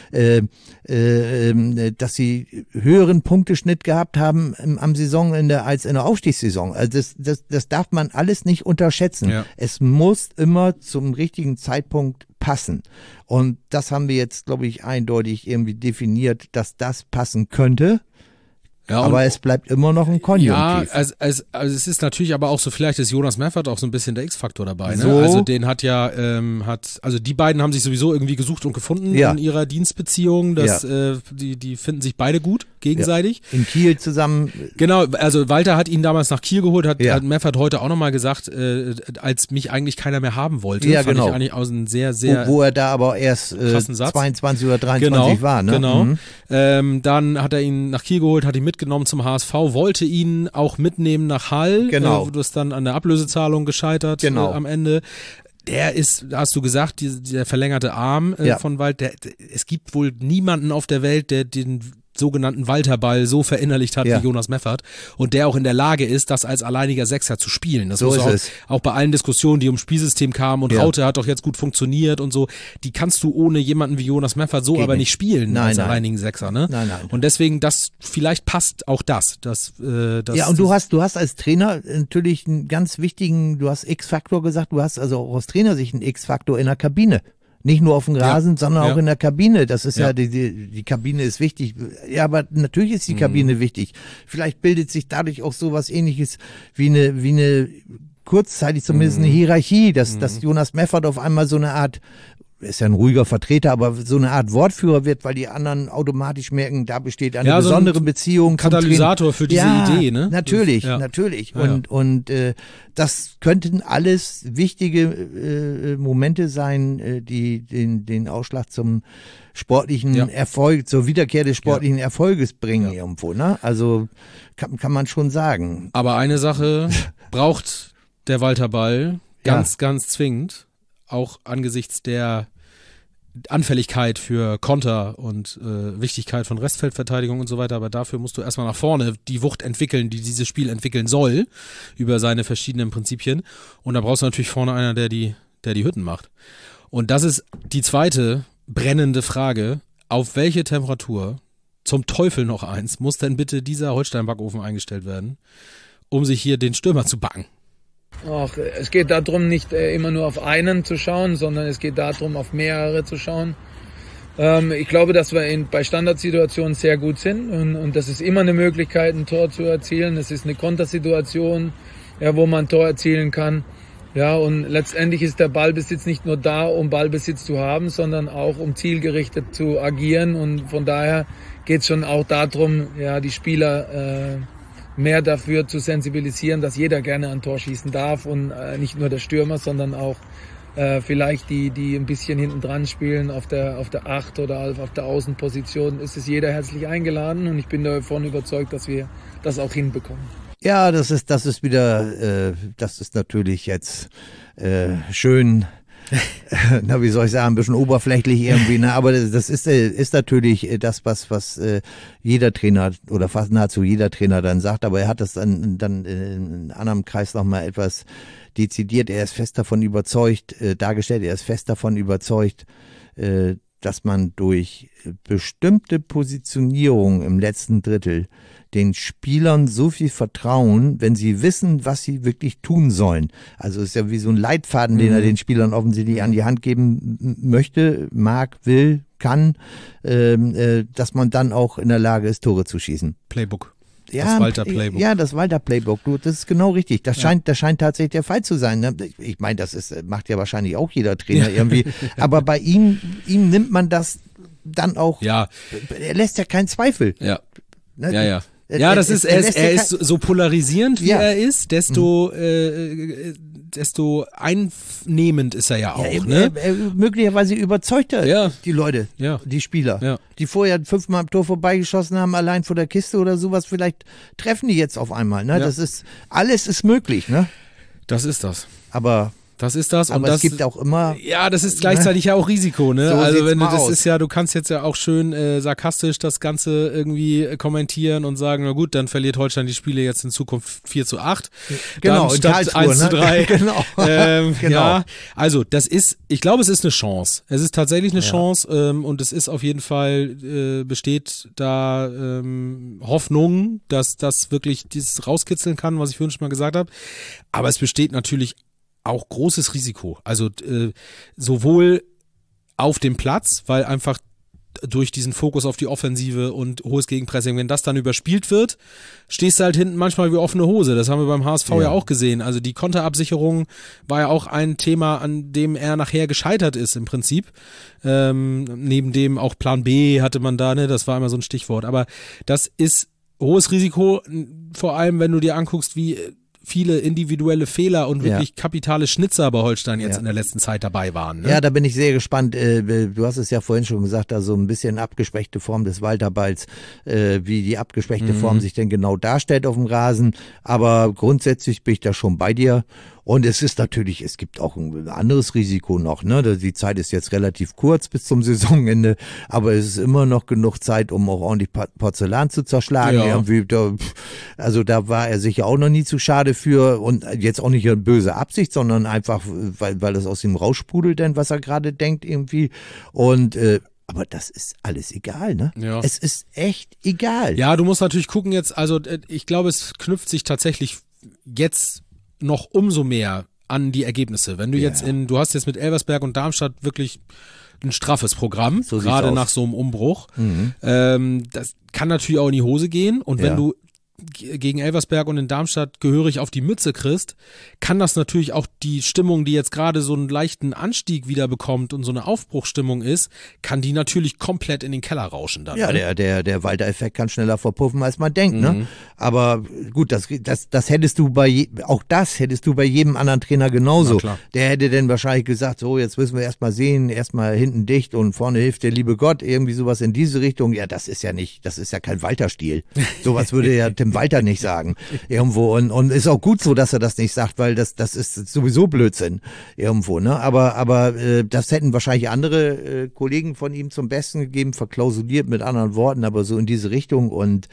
dass sie höheren Punkteschnitt gehabt haben am Saisonende als in der Aufstiegssaison. Also das darf man alles nicht unterschätzen. Ja. Es muss immer zum richtigen Zeitpunkt passen. Und das haben wir jetzt, glaube ich, eindeutig irgendwie definiert, dass das passen könnte. Ja, aber es bleibt immer noch ein Konjunktiv. Ja, also es ist natürlich aber auch so, vielleicht ist Jonas Meffert auch so ein bisschen der X-Faktor dabei. Ne? So. Also den hat ja, also die beiden haben sich sowieso irgendwie gesucht und gefunden in ihrer Dienstbeziehung. Die finden sich beide gut, gegenseitig. Ja. In Kiel zusammen. Genau, also Walter hat ihn damals nach Kiel geholt, hat Meffert heute auch nochmal gesagt, als mich eigentlich keiner mehr haben wollte. Ja, fand genau. ich eigentlich aus einem sehr, sehr wo er da aber erst 22 oder 23 war. Ne? Genau. Dann hat er ihn nach Kiel geholt, hat ihn mitgenommen zum HSV, wollte ihn auch mitnehmen nach Hull. Genau. Du hast dann an der Ablösezahlung gescheitert am Ende. Der ist, hast du gesagt, der verlängerte Arm von Wald. Es gibt wohl niemanden auf der Welt, der den sogenannten Walterball so verinnerlicht hat Ja. wie Jonas Meffert und der auch in der Lage ist, das als alleiniger Sechser zu spielen. Das So muss ist auch, es. auch bei allen Diskussionen, die ums Spielsystem kamen und Ja. Raute hat doch jetzt gut funktioniert und so, die kannst du ohne jemanden wie Jonas Meffert so Geht aber nicht. nicht spielen Nein, als nein. alleinigen Sechser. Ne? Nein, nein. Und deswegen, vielleicht passt auch das. Ja, und du hast als Trainer natürlich einen ganz wichtigen, du hast X-Faktor gesagt, du hast also auch aus Trainersicht einen X-Faktor in der Kabine. Nicht nur auf dem Rasen, sondern auch in der Kabine. Das ist ja, die Kabine ist wichtig. Ja, aber natürlich ist die Kabine wichtig. Vielleicht bildet sich dadurch auch sowas Ähnliches wie eine kurzzeitig zumindest eine Hierarchie, dass Jonas Meffert auf einmal so eine Art, ist ja ein ruhiger Vertreter, aber so eine Art Wortführer wird, weil die anderen automatisch merken, da besteht eine so ein besondere Beziehung. zum Katalysator für diese Idee, ne? Natürlich, Ja. natürlich. Ja, Und das könnten alles wichtige Momente sein, die den Ausschlag zum sportlichen Erfolg, zur Wiederkehr des sportlichen Erfolges bringen irgendwo. Ne? Also kann man schon sagen. Aber eine Sache braucht der Walterball ganz zwingend, auch angesichts der Anfälligkeit für Konter und Wichtigkeit von Restfeldverteidigung und so weiter, aber dafür musst du erstmal nach vorne die Wucht entwickeln, die dieses Spiel entwickeln soll, über seine verschiedenen Prinzipien. Und da brauchst du natürlich vorne einer, der die Hütten macht. Und das ist die zweite brennende Frage. Auf welche Temperatur, zum Teufel noch eins, muss denn bitte dieser Holstein-Backofen eingestellt werden, um sich hier den Stürmer zu backen? Ach, es geht darum, nicht immer nur auf einen zu schauen, sondern es geht darum, auf mehrere zu schauen. Ich glaube, dass wir bei Standardsituationen sehr gut sind und das ist immer eine Möglichkeit, ein Tor zu erzielen. Es ist eine Kontersituation, wo man ein Tor erzielen kann. Ja, und letztendlich ist der Ballbesitz nicht nur da, um Ballbesitz zu haben, sondern auch um zielgerichtet zu agieren. Und von daher geht es schon auch darum, die Spieler mehr dafür zu sensibilisieren, dass jeder gerne ein Tor schießen darf und nicht nur der Stürmer, sondern auch vielleicht die ein bisschen hinten dran spielen auf der 8 oder auf der Außenposition. Ist jeder herzlich eingeladen und ich bin davon überzeugt, dass wir das auch hinbekommen. Ja, das ist wieder, das ist natürlich jetzt schön, na, wie soll ich sagen, ein bisschen oberflächlich irgendwie, ne? Aber das ist natürlich das, was jeder Trainer oder fast nahezu jeder Trainer dann sagt, aber er hat das dann in einem anderen Kreis nochmal etwas dezidiert. Er ist fest davon überzeugt, dargestellt, er ist fest davon überzeugt, dass man durch bestimmte Positionierung im letzten Drittel den Spielern so viel vertrauen, wenn sie wissen, was sie wirklich tun sollen. Also es ist ja wie so ein Leitfaden, den er den Spielern offensichtlich an die Hand geben möchte, mag, will, kann, dass man dann auch in der Lage ist, Tore zu schießen. Playbook. Ja, das Walter-Playbook. Ja, das Walter-Playbook. Du, das ist genau richtig. Das scheint tatsächlich der Fall zu sein. Ne? Ich meine, macht ja wahrscheinlich auch jeder Trainer irgendwie. Aber bei ihm nimmt man das dann auch. Ja. Er lässt ja keinen Zweifel. Ja. Ne? Ja. Ja, er ist so polarisierend, wie er ist, desto einnehmend ist er ja auch. Er möglicherweise überzeugt er die Leute, die Spieler, die vorher 5-mal am Tor vorbeigeschossen haben, allein vor der Kiste oder sowas, vielleicht treffen die jetzt auf einmal. Ne? Das ist, alles ist möglich. Ne? Das ist das. Aber es gibt auch immer. Ja, das ist gleichzeitig ja auch Risiko, ne? So also wenn du aus. du kannst jetzt ja auch schön sarkastisch das Ganze irgendwie kommentieren und sagen, na gut, dann verliert Holstein die Spiele jetzt in Zukunft 4-8. Genau, dann statt 1-3. Genau. Genau. Ja, also ich glaube, es ist eine Chance. Es ist tatsächlich eine Chance und es ist auf jeden Fall, besteht da Hoffnung, dass das wirklich dieses rauskitzeln kann, was ich vorhin schon mal gesagt habe. Aber es besteht natürlich auch großes Risiko. Also sowohl auf dem Platz, weil einfach durch diesen Fokus auf die Offensive und hohes Gegenpressing, wenn das dann überspielt wird, stehst du halt hinten manchmal wie offene Hose. Das haben wir beim HSV ja auch gesehen. Also die Konterabsicherung war ja auch ein Thema, an dem er nachher gescheitert ist im Prinzip. Neben dem auch Plan B hatte man da, ne? Das war immer so ein Stichwort. Aber das ist hohes Risiko, vor allem wenn du dir anguckst, wie viele individuelle Fehler und wirklich kapitale Schnitzer bei Holstein jetzt in der letzten Zeit dabei waren. Ne? Ja, da bin ich sehr gespannt. Du hast es ja vorhin schon gesagt, da so ein bisschen abgespeckte Form des Walterballs, wie die abgespeckte Form sich denn genau darstellt auf dem Rasen. Aber grundsätzlich bin ich da schon bei dir. Und es ist natürlich, es gibt auch ein anderes Risiko noch, ne? Die Zeit ist jetzt relativ kurz bis zum Saisonende, aber es ist immer noch genug Zeit, um auch ordentlich Porzellan zu zerschlagen. Ja. Irgendwie, also da war er sicher auch noch nie zu schade für und jetzt auch nicht eine böse Absicht, sondern einfach, weil das aus ihm raussprudelt, denn was er gerade denkt irgendwie. Und aber das ist alles egal, ne? Ja. Es ist echt egal. Ja, du musst natürlich gucken jetzt, also ich glaube, es knüpft sich tatsächlich jetzt noch umso mehr an die Ergebnisse. Wenn du jetzt du hast jetzt mit Elversberg und Darmstadt wirklich ein straffes Programm, So gerade sieht's nach aus. so einem Umbruch. Das kann natürlich auch in die Hose gehen und wenn du gegen Elversberg und in Darmstadt gehörig auf die Mütze kriegst, kann das natürlich auch die Stimmung, die jetzt gerade so einen leichten Anstieg wieder bekommt und so eine Aufbruchsstimmung ist, kann die natürlich komplett in den Keller rauschen dann. Ja, ne? der Walter-Effekt kann schneller verpuffen, als man denkt, ne? Aber gut, das hättest du bei jedem anderen Trainer genauso. Na klar. Der hätte dann wahrscheinlich gesagt, so, jetzt müssen wir erstmal sehen, erstmal hinten dicht und vorne hilft der liebe Gott, irgendwie sowas in diese Richtung. Ja, das ist ja kein Walter-Stil. Sowas würde ja Tim Walter nicht sagen. Irgendwo. Und ist auch gut so, dass er das nicht sagt, weil das ist sowieso Blödsinn. Irgendwo, ne? Aber das hätten wahrscheinlich andere Kollegen von ihm zum Besten gegeben, verklausuliert mit anderen Worten, aber so in diese Richtung und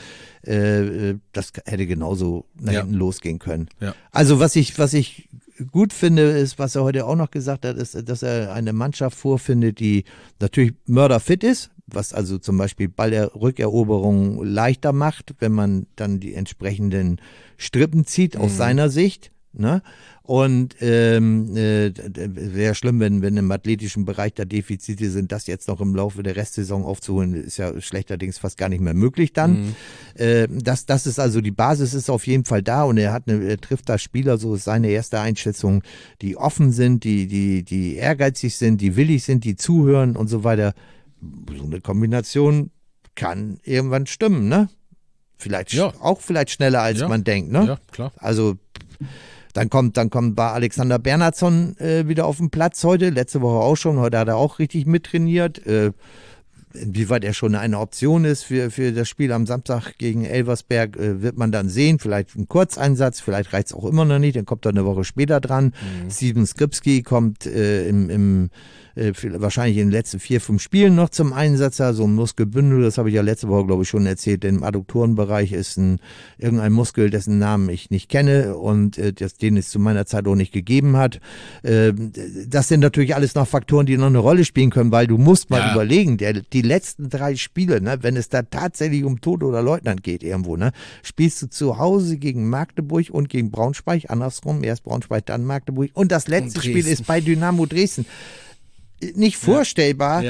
das hätte genauso nach hinten losgehen können. Ja. Also was ich gut finde, ist, was er heute auch noch gesagt hat, ist, dass er eine Mannschaft vorfindet, die natürlich mörderfit ist, was also zum Beispiel Ballrückeroberung leichter macht, wenn man dann die entsprechenden Strippen zieht aus seiner Sicht. Ne? Und wäre schlimm, wenn im athletischen Bereich da Defizite sind, das jetzt noch im Laufe der Restsaison aufzuholen, ist ja schlechterdings fast gar nicht mehr möglich dann. Das ist also die Basis ist auf jeden Fall da und er trifft da Spieler, so ist seine erste Einschätzung, die offen sind, die ehrgeizig sind, die willig sind, die zuhören und so weiter. So eine Kombination kann irgendwann stimmen, ne? Vielleicht schneller als man denkt, ne? Ja, klar. Also Dann war Alexander Bernhardsson wieder auf dem Platz heute, letzte Woche auch schon, heute hat er auch richtig mittrainiert. Inwieweit er schon eine Option ist für das Spiel am Samstag gegen Elversberg, wird man dann sehen. Vielleicht ein Kurzeinsatz, vielleicht reicht es auch immer noch nicht, dann kommt er eine Woche später dran. Steven Skripski kommt wahrscheinlich in den letzten 4-5 Spielen noch zum Einsatz, so ein Muskelbündel, das habe ich ja letzte Woche, glaube ich, schon erzählt, denn im Adduktorenbereich ist irgendein Muskel, dessen Namen ich nicht kenne und den es zu meiner Zeit auch nicht gegeben hat. Das sind natürlich alles noch Faktoren, die noch eine Rolle spielen können, weil du musst mal überlegen, die letzten 3 Spiele, ne, wenn es da tatsächlich um Tod oder Leutnant geht irgendwo, ne, spielst du zu Hause gegen Magdeburg und gegen Braunschweig, andersrum, erst Braunschweig, dann Magdeburg und das letzte Spiel ist bei Dynamo Dresden. Nicht vorstellbar,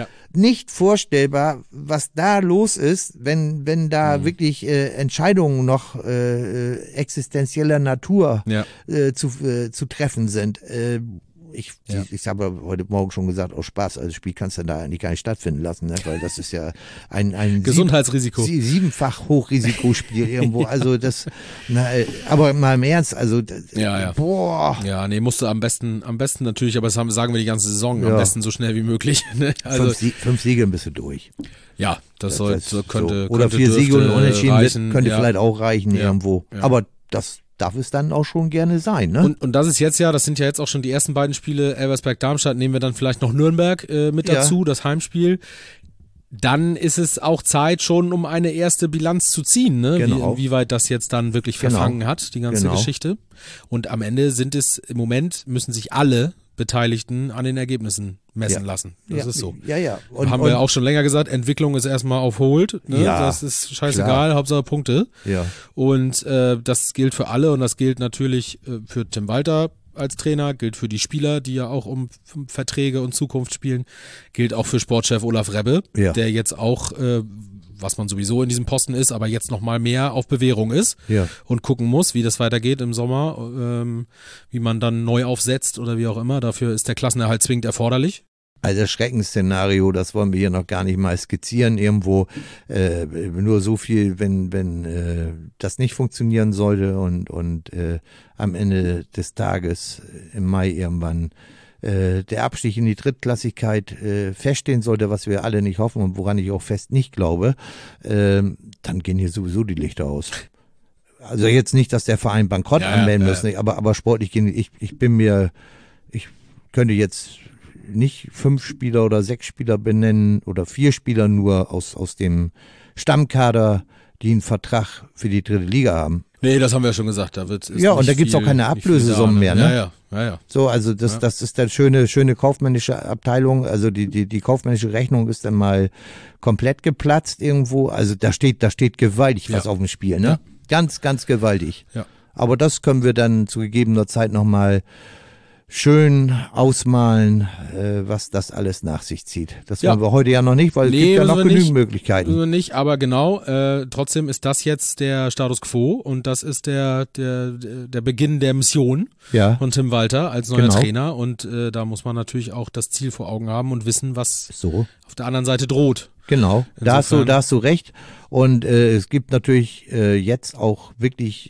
was da los ist, wenn da wirklich Entscheidungen noch existenzieller Natur zu treffen sind. Ich habe heute Morgen schon gesagt, aus Spaß, also das Spiel kannst du da eigentlich gar nicht stattfinden lassen, ne? Weil das ist ja ein Gesundheitsrisiko. 7-fach Hochrisikospiel irgendwo. Also aber mal im Ernst, also boah. Ja, nee, musst du am besten natürlich, aber das sagen wir die ganze Saison, am besten so schnell wie möglich. Ne? Also 5 Siege bist du durch. Ja, könnte oder 4 Siege und Unentschieden reichen, könnte vielleicht auch reichen irgendwo. Ja. Aber das darf es dann auch schon gerne sein, ne? Und das ist das sind ja jetzt auch schon die ersten beiden Spiele, Elversberg-Darmstadt, nehmen wir dann vielleicht noch Nürnberg mit dazu, das Heimspiel. Dann ist es auch Zeit schon, um eine erste Bilanz zu ziehen, ne? Genau. Inwieweit das jetzt dann wirklich verfangen hat, die ganze Geschichte. Und am Ende müssen sich alle Beteiligten an den Ergebnissen messen lassen. Das ist so. Ja. Haben wir auch schon länger gesagt, Entwicklung ist erstmal auf Hold. Ne? Ja, das ist scheißegal, Hauptsache Punkte. Ja. Und das gilt für alle und das gilt natürlich für Tim Walter als Trainer, gilt für die Spieler, die ja auch um Verträge und Zukunft spielen, gilt auch für Sportchef Olaf Rebbe, der jetzt auch was man sowieso in diesem Posten ist, aber jetzt noch mal mehr auf Bewährung ist und gucken muss, wie das weitergeht im Sommer, wie man dann neu aufsetzt oder wie auch immer. Dafür ist der Klassenerhalt zwingend erforderlich. Also das Schreckensszenario, das wollen wir hier noch gar nicht mal skizzieren irgendwo. Nur so viel, wenn das nicht funktionieren sollte und am Ende des Tages im Mai irgendwann der Abstieg in die Drittklassigkeit feststehen sollte, was wir alle nicht hoffen und woran ich auch fest nicht glaube, dann gehen hier sowieso die Lichter aus. Also jetzt nicht, dass der Verein Bankrott anmelden muss, aber sportlich gehen, ich könnte jetzt nicht 5 Spieler oder 6 Spieler benennen oder 4 Spieler nur aus dem Stammkader, die einen Vertrag für die 3. Liga haben. Nee, das haben wir ja schon gesagt. Und da gibt's auch keine Ablösesummen mehr, ne? Ja. So, also das ist dann schöne kaufmännische Abteilung, also die kaufmännische Rechnung ist dann mal komplett geplatzt irgendwo, also da steht gewaltig was auf dem Spiel, ne? Ja. Ganz, ganz gewaltig. Ja. Aber das können wir dann zu gegebener Zeit nochmal schön ausmalen, was das alles nach sich zieht. Das wollen wir heute ja noch nicht, weil es gibt ja noch genügend Möglichkeiten. Nicht, aber genau, trotzdem ist das jetzt der Status quo und das ist der Beginn der Mission von Tim Walter als neuer Trainer und da muss man natürlich auch das Ziel vor Augen haben und wissen, was auf der anderen Seite droht. Genau, da hast du recht und es gibt natürlich jetzt auch wirklich,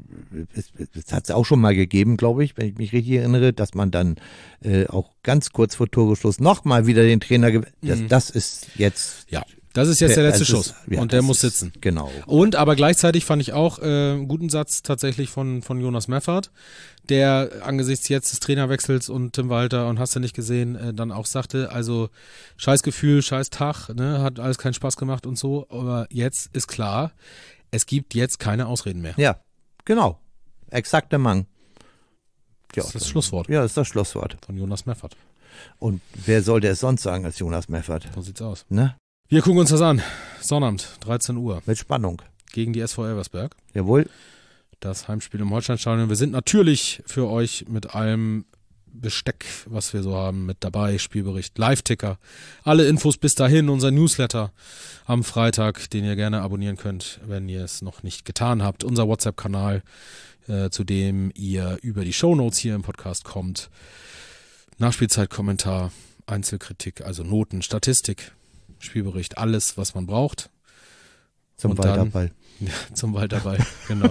es hat es auch schon mal gegeben, glaube ich, wenn ich mich richtig erinnere, dass man dann auch ganz kurz vor Toreschluss nochmal wieder den Trainer, das ist jetzt... Ja. Das ist jetzt der letzte Schuss und der muss sitzen. Genau. Und aber gleichzeitig fand ich auch einen guten Satz tatsächlich von Jonas Meffert, der angesichts jetzt des Trainerwechsels und Tim Walter und hast du nicht gesehen, dann auch sagte, also scheiß Gefühl, scheiß Tag, ne, hat alles keinen Spaß gemacht und so, aber jetzt ist klar, es gibt jetzt keine Ausreden mehr. Ja, genau. Exakt der Mann. Ja, das ist das Schlusswort. Ja, das ist das Schlusswort. Von Jonas Meffert. Und wer sollte es sonst sagen als Jonas Meffert? So sieht's aus. Ne? Wir gucken uns das an. Sonnabend, 13 Uhr. Mit Spannung. Gegen die SV Elversberg. Jawohl. Das Heimspiel im Holsteinstadion. Wir sind natürlich für euch mit allem Besteck, was wir so haben, mit dabei. Spielbericht, Live-Ticker. Alle Infos bis dahin. Unser Newsletter am Freitag, den ihr gerne abonnieren könnt, wenn ihr es noch nicht getan habt. Unser WhatsApp-Kanal, zu dem ihr über die Shownotes hier im Podcast kommt. Nachspielzeit-Kommentar, Einzelkritik, also Noten, Statistik. Spielbericht, alles, was man braucht. Zum Walterball. Ja, zum Walterball, genau.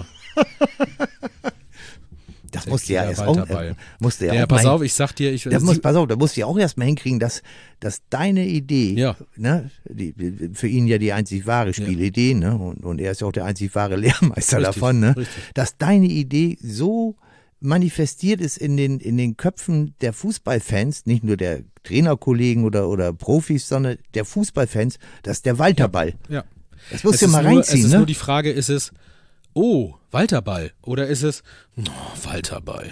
Das musste ja erst auch. Pass auf, ich sag dir, da musst du ja auch erst mal hinkriegen, dass deine Idee, ne, für ihn ja die einzig wahre Spielidee, ne, und er ist ja auch der einzig wahre Lehrmeister davon, ne, dass deine Idee so manifestiert ist in den Köpfen der Fußballfans, nicht nur der Trainerkollegen oder Profis, sondern der Fußballfans, das ist der Walterball. Ja. Das musst du mal reinziehen. Es ist nur die Frage, ist es, Walterball oder ist es, Walterball?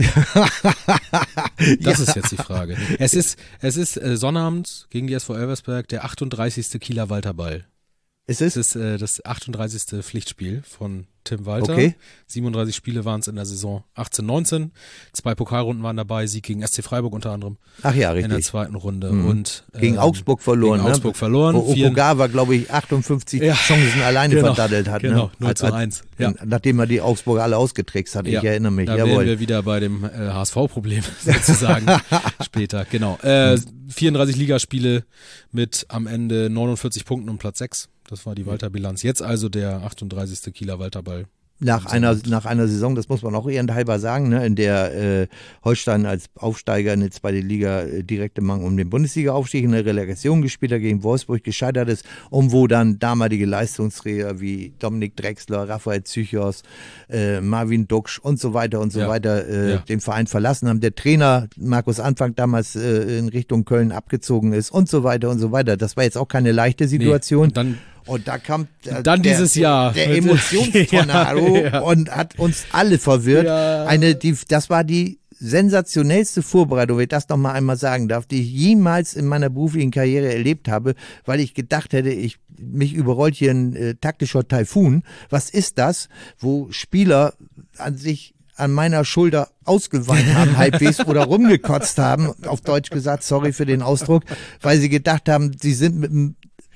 Das ist jetzt die Frage. Es ist Sonnabend gegen die SV Elversberg der 38. Kieler Walterball. Es ist das 38. Pflichtspiel von Tim Walter. Okay. 37 Spiele waren es in der Saison 18/19. 2 Pokalrunden waren dabei, Sieg gegen SC Freiburg unter anderem. Ach ja, richtig. In der zweiten Runde. Und gegen Augsburg verloren. Gegen Augsburg verloren. Wo Okugawa, glaube ich, 58 Chancen alleine verdaddelt hat. Genau, 0:1. Ja. Nachdem er die Augsburger alle ausgetrickst hat. Ich erinnere mich. Da wären wir wieder bei dem HSV-Problem sozusagen später. Genau. 34 Ligaspiele mit am Ende 49 Punkten und Platz 6. Das war die Walter-Bilanz. Jetzt also der 38. Kieler Walterball. Nach einer Saison, das muss man auch ehrenhalber sagen, ne, in der Holstein als Aufsteiger in die zweite Liga direkt im Mang um den Bundesliga-Aufstieg in der Relegation gespielt hat, gegen Wolfsburg gescheitert ist und wo dann damalige Leistungsträger wie Dominik Drexler, Raphael Zychos, Marvin Duksch und so weiter den Verein verlassen haben. Der Trainer Markus Anfang damals in Richtung Köln abgezogen ist und so weiter und so weiter. Das war jetzt auch keine leichte Situation. Nee, und da kam dieses Jahr der Emotionstornado und hat uns alle verwirrt. Ja. Das war die sensationellste Vorbereitung, wenn ich das noch mal einmal sagen darf, die ich jemals in meiner beruflichen Karriere erlebt habe, weil ich gedacht hätte, mich überrollt hier ein taktischer Taifun. Was ist das, wo Spieler an meiner Schulter ausgeweint haben halbwegs oder rumgekotzt haben, auf Deutsch gesagt, sorry für den Ausdruck, weil sie gedacht haben, sie sind mit einem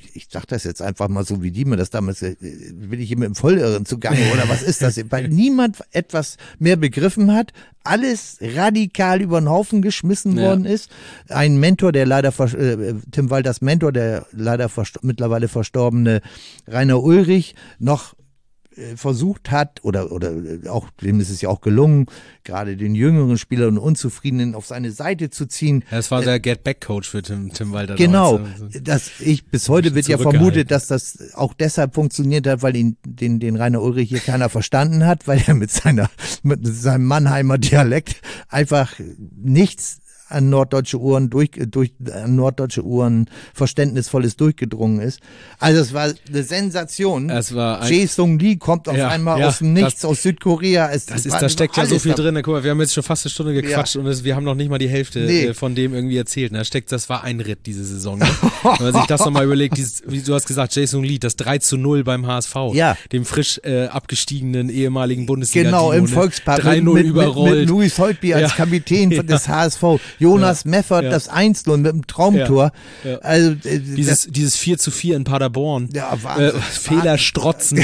ich sag das jetzt einfach mal so, wie die mir das damals, bin ich hier mit dem Volljährigen zugange oder was ist das? Weil niemand etwas mehr begriffen hat, alles radikal über den Haufen geschmissen worden ist. Ein Mentor, der leider, Tim Walters Mentor, der leider mittlerweile verstorbene Rainer Ulrich, noch versucht hat, oder auch, dem ist es ja auch gelungen, gerade den jüngeren Spielern und Unzufriedenen auf seine Seite zu ziehen. Ja, das war der Get-Back-Coach für Tim Walter. Genau. Damals. Bis heute wird ja vermutet, dass das auch deshalb funktioniert hat, weil den Rainer Ulrich hier keiner verstanden hat, weil er mit seinem Mannheimer Dialekt einfach nichts an norddeutsche Uhren an norddeutsche Uhren Verständnisvolles durchgedrungen ist. Also es war eine Sensation. Jae Sung Lee kommt auf einmal aus dem Nichts, aus Südkorea. Da steckt ja so viel drin. Guck mal, wir haben jetzt schon fast eine Stunde gequatscht und wir haben noch nicht mal die Hälfte von dem irgendwie erzählt. Das war ein Ritt diese Saison. Ne? Wenn man sich das nochmal überlegt, wie du hast gesagt, Jae Sung Lee, das 3:0 beim HSV, dem frisch abgestiegenen ehemaligen Bundesliga. Genau, im Volkspark 3:0 überrollt. Mit Louis Holtby als Kapitän des HSV. Jonas Meffert, das 1:0 mit dem Traumtor. Ja. Also, dieses 4:4 in Paderborn. Ja, Wahnsinn. Fehler strotzend.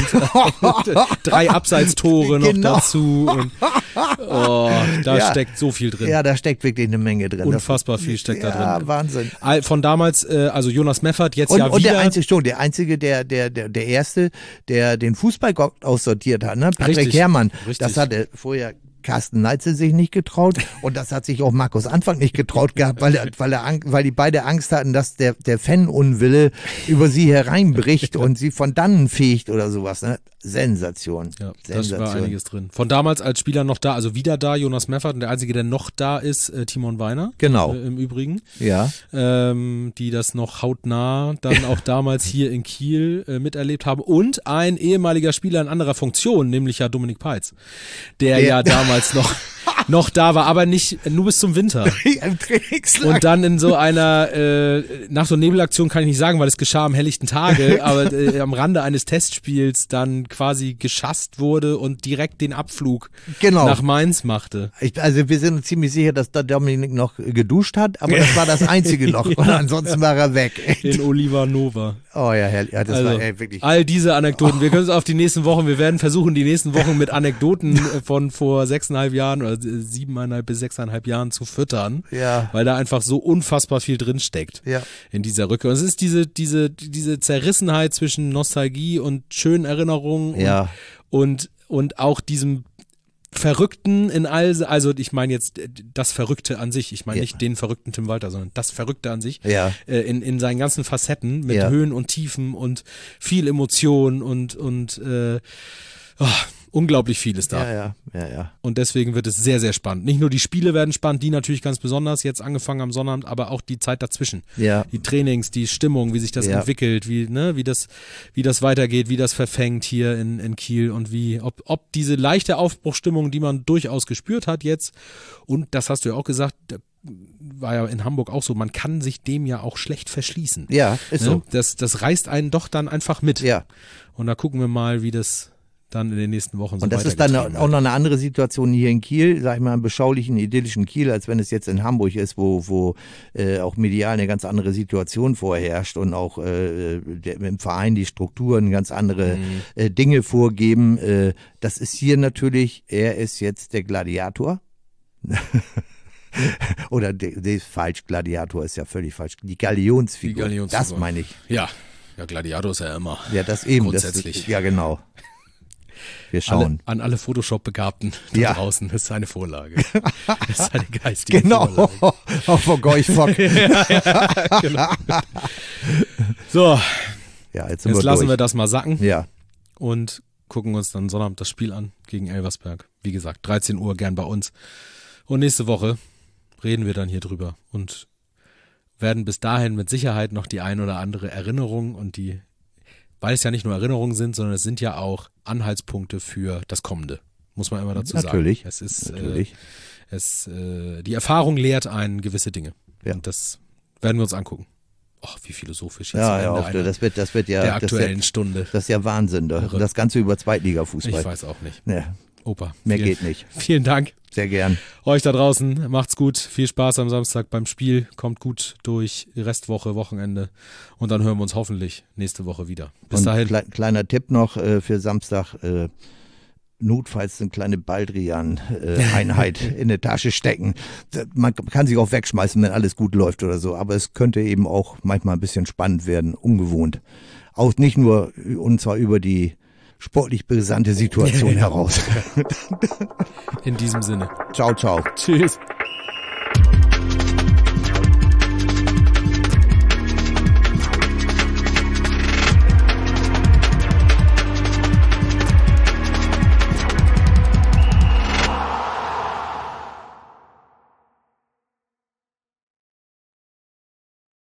3 Abseitstore noch dazu. Und, da steckt so viel drin. Ja, da steckt wirklich eine Menge drin. Unfassbar viel steckt da drin. Ja, Wahnsinn. Von damals, also Jonas Meffert, jetzt wieder. Und der Einzige, der Erste, der den Fußballgott aussortiert hat, ne? Patrick Herrmann. Richtig. Das hatte vorher Carsten Neitzel sich nicht getraut und das hat sich auch Markus Anfang nicht getraut gehabt, weil die beide Angst hatten, dass der Fanunwille über sie hereinbricht und sie von dannen fegt oder sowas. Ne? Sensation. Ja, das war einiges drin. Von damals als Spieler noch da, also wieder da, Jonas Meffert, und der Einzige, der noch da ist, Timon Weiner. Genau. Im Übrigen. Ja. Die das noch hautnah dann auch damals hier in Kiel miterlebt haben. Und ein ehemaliger Spieler in anderer Funktion, nämlich ja Dominik Peitz, der ja damals noch da war, aber nicht nur bis zum Winter. Im Trainingslager. Und dann in so einer, nach so einer Nebelaktion kann ich nicht sagen, weil es geschah am helllichten Tage, aber am Rande eines Testspiels dann quasi geschasst wurde und direkt den Abflug nach Mainz machte. Also wir sind uns ziemlich sicher, dass da Dominik noch geduscht hat, aber das war das einzige noch. Und ansonsten war er weg. In Oliva Nova. Oh ja, herrlich. Ja, das war wirklich. All diese Anekdoten. Wir können es auf die nächsten Wochen, wir werden versuchen, die nächsten Wochen mit Anekdoten von vor 6,5 Jahren oder 7,5 bis 6,5 Jahren zu füttern. Ja. Weil da einfach so unfassbar viel drin steckt. Ja. In dieser Rückkehr. Und es ist diese Zerrissenheit zwischen Nostalgie und schönen Erinnerungen und auch diesem Verrückten in also ich meine jetzt das Verrückte an sich, ich meine nicht den verrückten Tim Walter, sondern das Verrückte an sich in seinen ganzen Facetten mit Höhen und Tiefen und viel Emotion und unglaublich viel ist da. Ja. Und deswegen wird es sehr, sehr spannend. Nicht nur die Spiele werden spannend, die natürlich ganz besonders, jetzt angefangen am Sonnabend, aber auch die Zeit dazwischen. Ja. Die Trainings, die Stimmung, wie sich das entwickelt, wie das weitergeht, wie das verfängt hier in Kiel und ob diese leichte Aufbruchsstimmung, die man durchaus gespürt hat jetzt, und das hast du ja auch gesagt, war ja in Hamburg auch so, man kann sich dem ja auch schlecht verschließen. Ja, ist so. Das reißt einen doch dann einfach mit. Ja. Und da gucken wir mal, wie das dann in den nächsten Wochen so und das ist dann auch noch eine andere Situation hier in Kiel, sag ich mal, im beschaulichen, idyllischen Kiel, als wenn es jetzt in Hamburg ist, wo auch medial eine ganz andere Situation vorherrscht und auch im Verein die Strukturen ganz andere Dinge vorgeben. Das ist hier natürlich, er ist jetzt der Gladiator. Oder falsch, Gladiator ist ja völlig falsch. Die Galionsfigur. Das meine ich. Ja, Gladiator ist ja immer. Ja, das eben. Grundsätzlich. Ja, genau. Wir schauen. An alle Photoshop-Begabten da draußen, das ist eine Vorlage. Das ist eine geistige Vorlage. Genau, auch vor Gorch-Fock. Genau. So, jetzt lassen wir das mal sacken. Ja. Und gucken uns dann Sonnabend das Spiel an gegen Elversberg. Wie gesagt, 13 Uhr gern bei uns. Und nächste Woche reden wir dann hier drüber und werden bis dahin mit Sicherheit noch die ein oder andere Erinnerung weil es ja nicht nur Erinnerungen sind, sondern es sind ja auch Anhaltspunkte für das Kommende, muss man immer dazu sagen. Natürlich. Es ist, die Erfahrung lehrt einen gewisse Dinge. Ja. Und das werden wir uns angucken. Ach, wie philosophisch jetzt das wird ja der aktuellen Stunde. Das ist ja Wahnsinn. Das Ganze über Zweitliga-Fußball. Ich weiß auch nicht. Ja. Opa. Mehr geht nicht. Vielen Dank. Sehr gern. Euch da draußen, macht's gut. Viel Spaß am Samstag beim Spiel. Kommt gut durch Restwoche, Wochenende. Und dann hören wir uns hoffentlich nächste Woche wieder. Bis dahin. Kleiner Tipp noch für Samstag. Notfalls eine kleine Baldrian-Einheit in der Tasche stecken. Man kann sich auch wegschmeißen, wenn alles gut läuft oder so. Aber es könnte eben auch manchmal ein bisschen spannend werden, ungewohnt. Auch nicht nur, und zwar über die sportlich brisante Situation heraus. In diesem Sinne. Ciao, ciao. Tschüss.